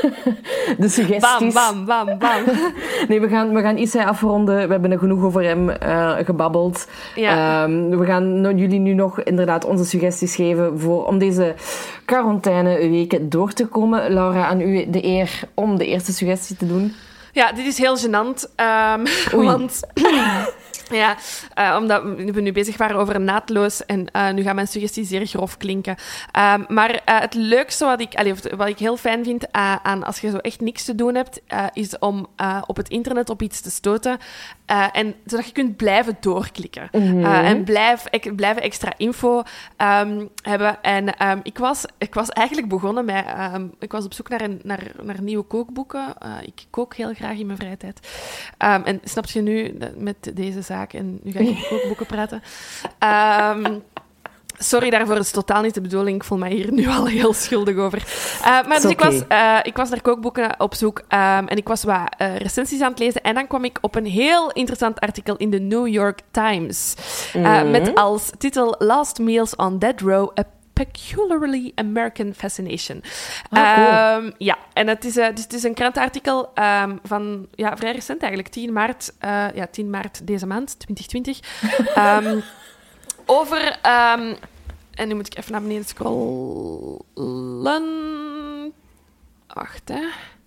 de suggesties. Bam, bam, bam, bam. Nee, we gaan Isai afronden. We hebben er genoeg over hem gebabbeld. Ja. We gaan jullie nu nog inderdaad onze suggesties geven om deze quarantaineweken door te komen. Laura, aan u de eer om de eerste suggestie te doen. Ja, dit is heel gênant. Want... Ja, omdat we nu bezig waren over naadloos en nu gaan mijn suggesties zeer grof klinken. Maar het leukste wat ik heel fijn vind aan als je zo echt niks te doen hebt, is om op het internet op iets te stoten en zodat je kunt blijven doorklikken. En blijven extra info hebben. En ik was eigenlijk begonnen met... ik was op zoek naar nieuwe kookboeken. Ik kook heel graag in mijn vrije tijd. En snap je nu met deze zaak? En nu ga ik over kookboeken praten. Sorry daarvoor, het is totaal niet de bedoeling. Ik voel mij hier nu al heel schuldig over. Maar dus ik was naar kookboeken op zoek en ik was wat recensies aan het lezen. En dan kwam ik op een heel interessant artikel in de New York Times. Met als titel Last Meals on Death Row, a Peculiarly American Fascination. Cool. Ja, en het is een krantenartikel van vrij recent eigenlijk, 10 maart deze maand, 2020. Over... en nu moet ik even naar beneden scrollen. Wacht, hè.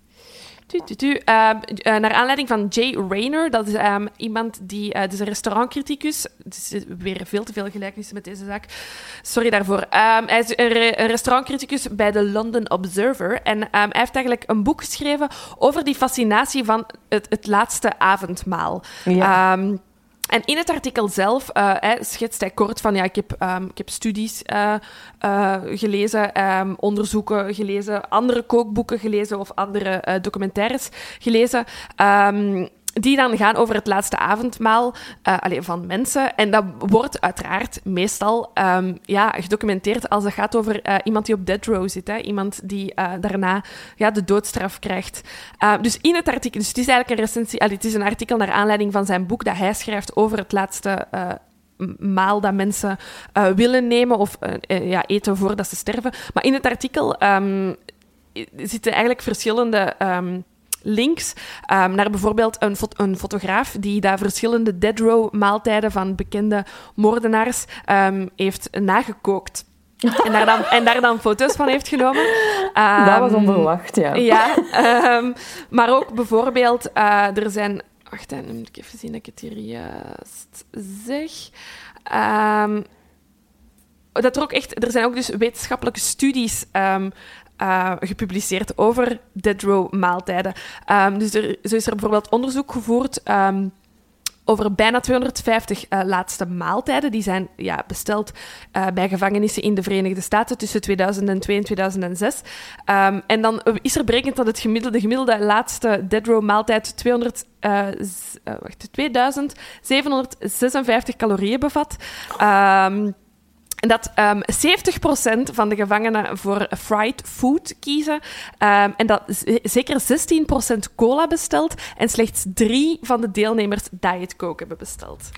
Naar aanleiding van Jay Rayner, dat is iemand die... het is een restaurantcriticus. Het is weer veel te veel gelijkenissen met deze zaak. Sorry daarvoor. Hij is een restaurantcriticus bij de London Observer. En hij heeft eigenlijk een boek geschreven over die fascinatie van het laatste avondmaal. Ja. En in het artikel zelf schetst hij kort van... ik heb studies gelezen, onderzoeken gelezen, andere kookboeken gelezen of andere documentaires gelezen... die dan gaan over het laatste avondmaal van mensen. En dat wordt uiteraard meestal gedocumenteerd als het gaat over iemand die op death row zit. Hè? Iemand die daarna de doodstraf krijgt. Dus in het artikel... Dus het is eigenlijk een recensie... het is een artikel naar aanleiding van zijn boek dat hij schrijft over het laatste maal dat mensen willen nemen of eten voordat ze sterven. Maar in het artikel zitten eigenlijk verschillende... links naar bijvoorbeeld een fotograaf die daar verschillende death row maaltijden van bekende moordenaars heeft nagekookt. En daar dan foto's van heeft genomen. Dat was onverwacht, ja. Ja, maar ook bijvoorbeeld, er zijn... Wacht, dan moet ik even zien dat ik het hier juist zeg. Er zijn ook dus wetenschappelijke studies gepubliceerd over death row maaltijden. Dus zo is er bijvoorbeeld onderzoek gevoerd over bijna 250 laatste maaltijden. Die zijn besteld bij gevangenissen in de Verenigde Staten tussen 2002 en 2006. En dan is er berekend dat de gemiddelde laatste death row maaltijd 2756 calorieën bevat. En dat 70% van de gevangenen voor fried food kiezen. En dat zeker 16% cola bestelt. En slechts 3 van de deelnemers Diet Coke hebben besteld.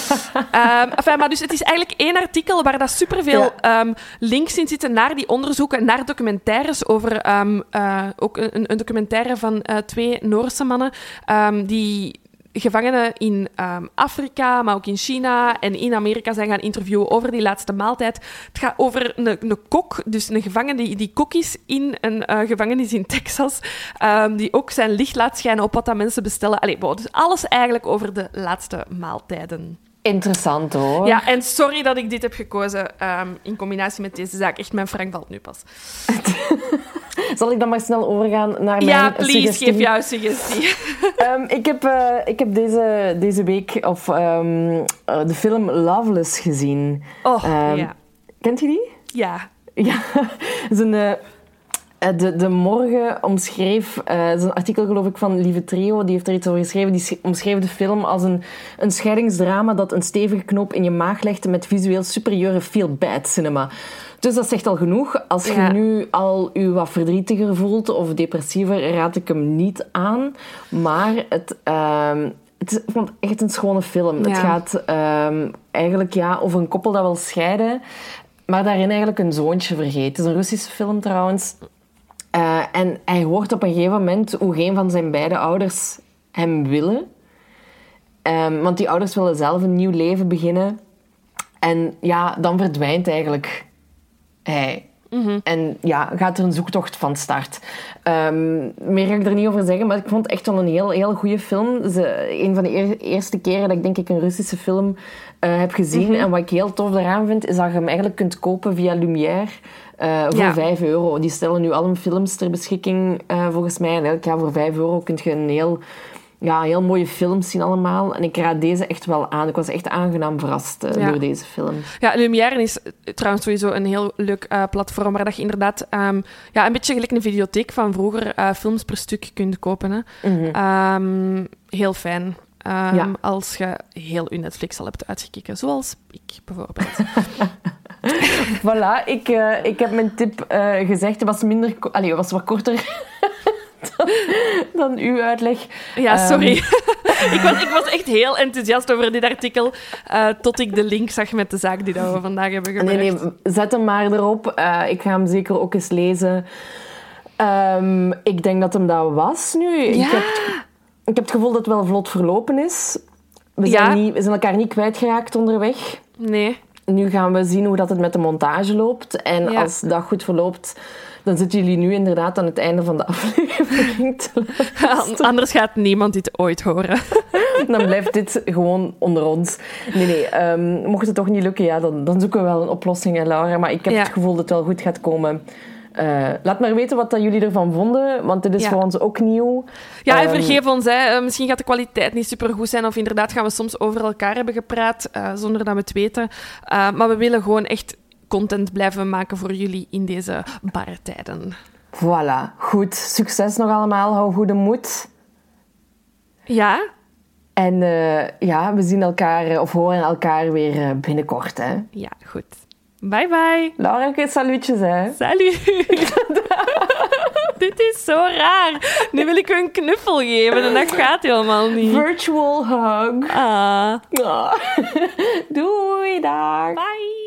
Maar dus het is eigenlijk 1 artikel waar dat superveel links in zitten naar die onderzoeken, naar documentaires over... ook een documentaire van 2 Noorse mannen die... gevangenen in Afrika, maar ook in China en in Amerika zijn gaan interviewen over die laatste maaltijd. Het gaat over een kok, dus een gevangene die kok is in een gevangenis in Texas, die ook zijn licht laat schijnen op wat dat mensen bestellen. Dus alles eigenlijk over de laatste maaltijden. Interessant, hoor. Ja, en sorry dat ik dit heb gekozen in combinatie met deze zaak. Echt, mijn frank valt nu pas. Zal ik dan maar snel overgaan naar mijn please, suggestie? geef jouw suggestie. Ik heb deze week de film Loveless gezien. Kent je die? Ja. Ja, het is een... De Morgen omschreef... Het is een artikel, geloof ik, van Lieve Trio. Die heeft er iets over geschreven. Die omschreef de film als een scheidingsdrama dat een stevige knoop in je maag legt met visueel superieure feel-bad cinema. Dus dat zegt al genoeg. Als je nu al je wat verdrietiger voelt of depressiever, raad ik hem niet aan. Maar het is echt een schone film. Ja. Het gaat eigenlijk over een koppel dat wil scheiden, maar daarin eigenlijk een zoontje vergeet. Het is een Russische film trouwens. En hij hoort op een gegeven moment hoe geen van zijn beide ouders hem willen. Want die ouders willen zelf een nieuw leven beginnen. En dan verdwijnt eigenlijk hij. Mm-hmm. En gaat er een zoektocht van start. Meer ga ik er niet over zeggen, maar ik vond het echt wel een heel goede film. Een van de eerste keren dat ik denk ik een Russische film heb gezien. Mm-hmm. En wat ik heel tof daaraan vind, is dat je hem eigenlijk kunt kopen via Lumière. Voor €5. Die stellen nu al hun films ter beschikking, volgens mij. En elk jaar voor €5 kun je een heel mooie films zien allemaal. En ik raad deze echt wel aan. Ik was echt aangenaam verrast door deze film. Ja, Lumière is trouwens sowieso een heel leuk platform waar dat je inderdaad een beetje gelijk een videotheek van vroeger films per stuk kunt kopen. Hè. Mm-hmm. Heel fijn. Als je heel je Netflix al hebt uitgekeken. Zoals ik bijvoorbeeld. Voilà, ik heb mijn tip gezegd. Het was wat korter dan uw uitleg. Ja, sorry. Ik was echt heel enthousiast over dit artikel tot ik de link zag met de zaak die we vandaag hebben gebracht. Nee, zet hem maar erop. Ik ga hem zeker ook eens lezen. Ik denk dat hem dat was nu. Ja. Ik heb het gevoel dat het wel vlot verlopen is. We zijn elkaar niet kwijtgeraakt onderweg. Nee. Nu gaan we zien hoe dat het met de montage loopt. En als dat goed verloopt, dan zitten jullie nu inderdaad aan het einde van de aflevering te luisteren. Anders gaat niemand dit ooit horen. Dan blijft dit gewoon onder ons. Nee. Mocht het toch niet lukken, dan zoeken we wel een oplossing, hè, Laura. Maar ik heb het gevoel dat het wel goed gaat komen. Laat maar weten wat dat jullie ervan vonden, want dit is voor ons ook nieuw. Ja, en vergeef ons. Misschien gaat de kwaliteit niet supergoed zijn, of inderdaad gaan we soms over elkaar hebben gepraat, zonder dat we het weten. Maar we willen gewoon echt content blijven maken voor jullie in deze barre tijden. Voilà, goed. Succes nog allemaal. Hou goede moed. Ja. En we zien elkaar of horen elkaar weer binnenkort. Hè. Ja, goed. Bye bye. Laura, salutjes, hè. Salut. Dit is zo raar. Nu wil ik u een knuffel geven en dat gaat helemaal niet. Virtual hug. Ah. Doei, dag. Bye.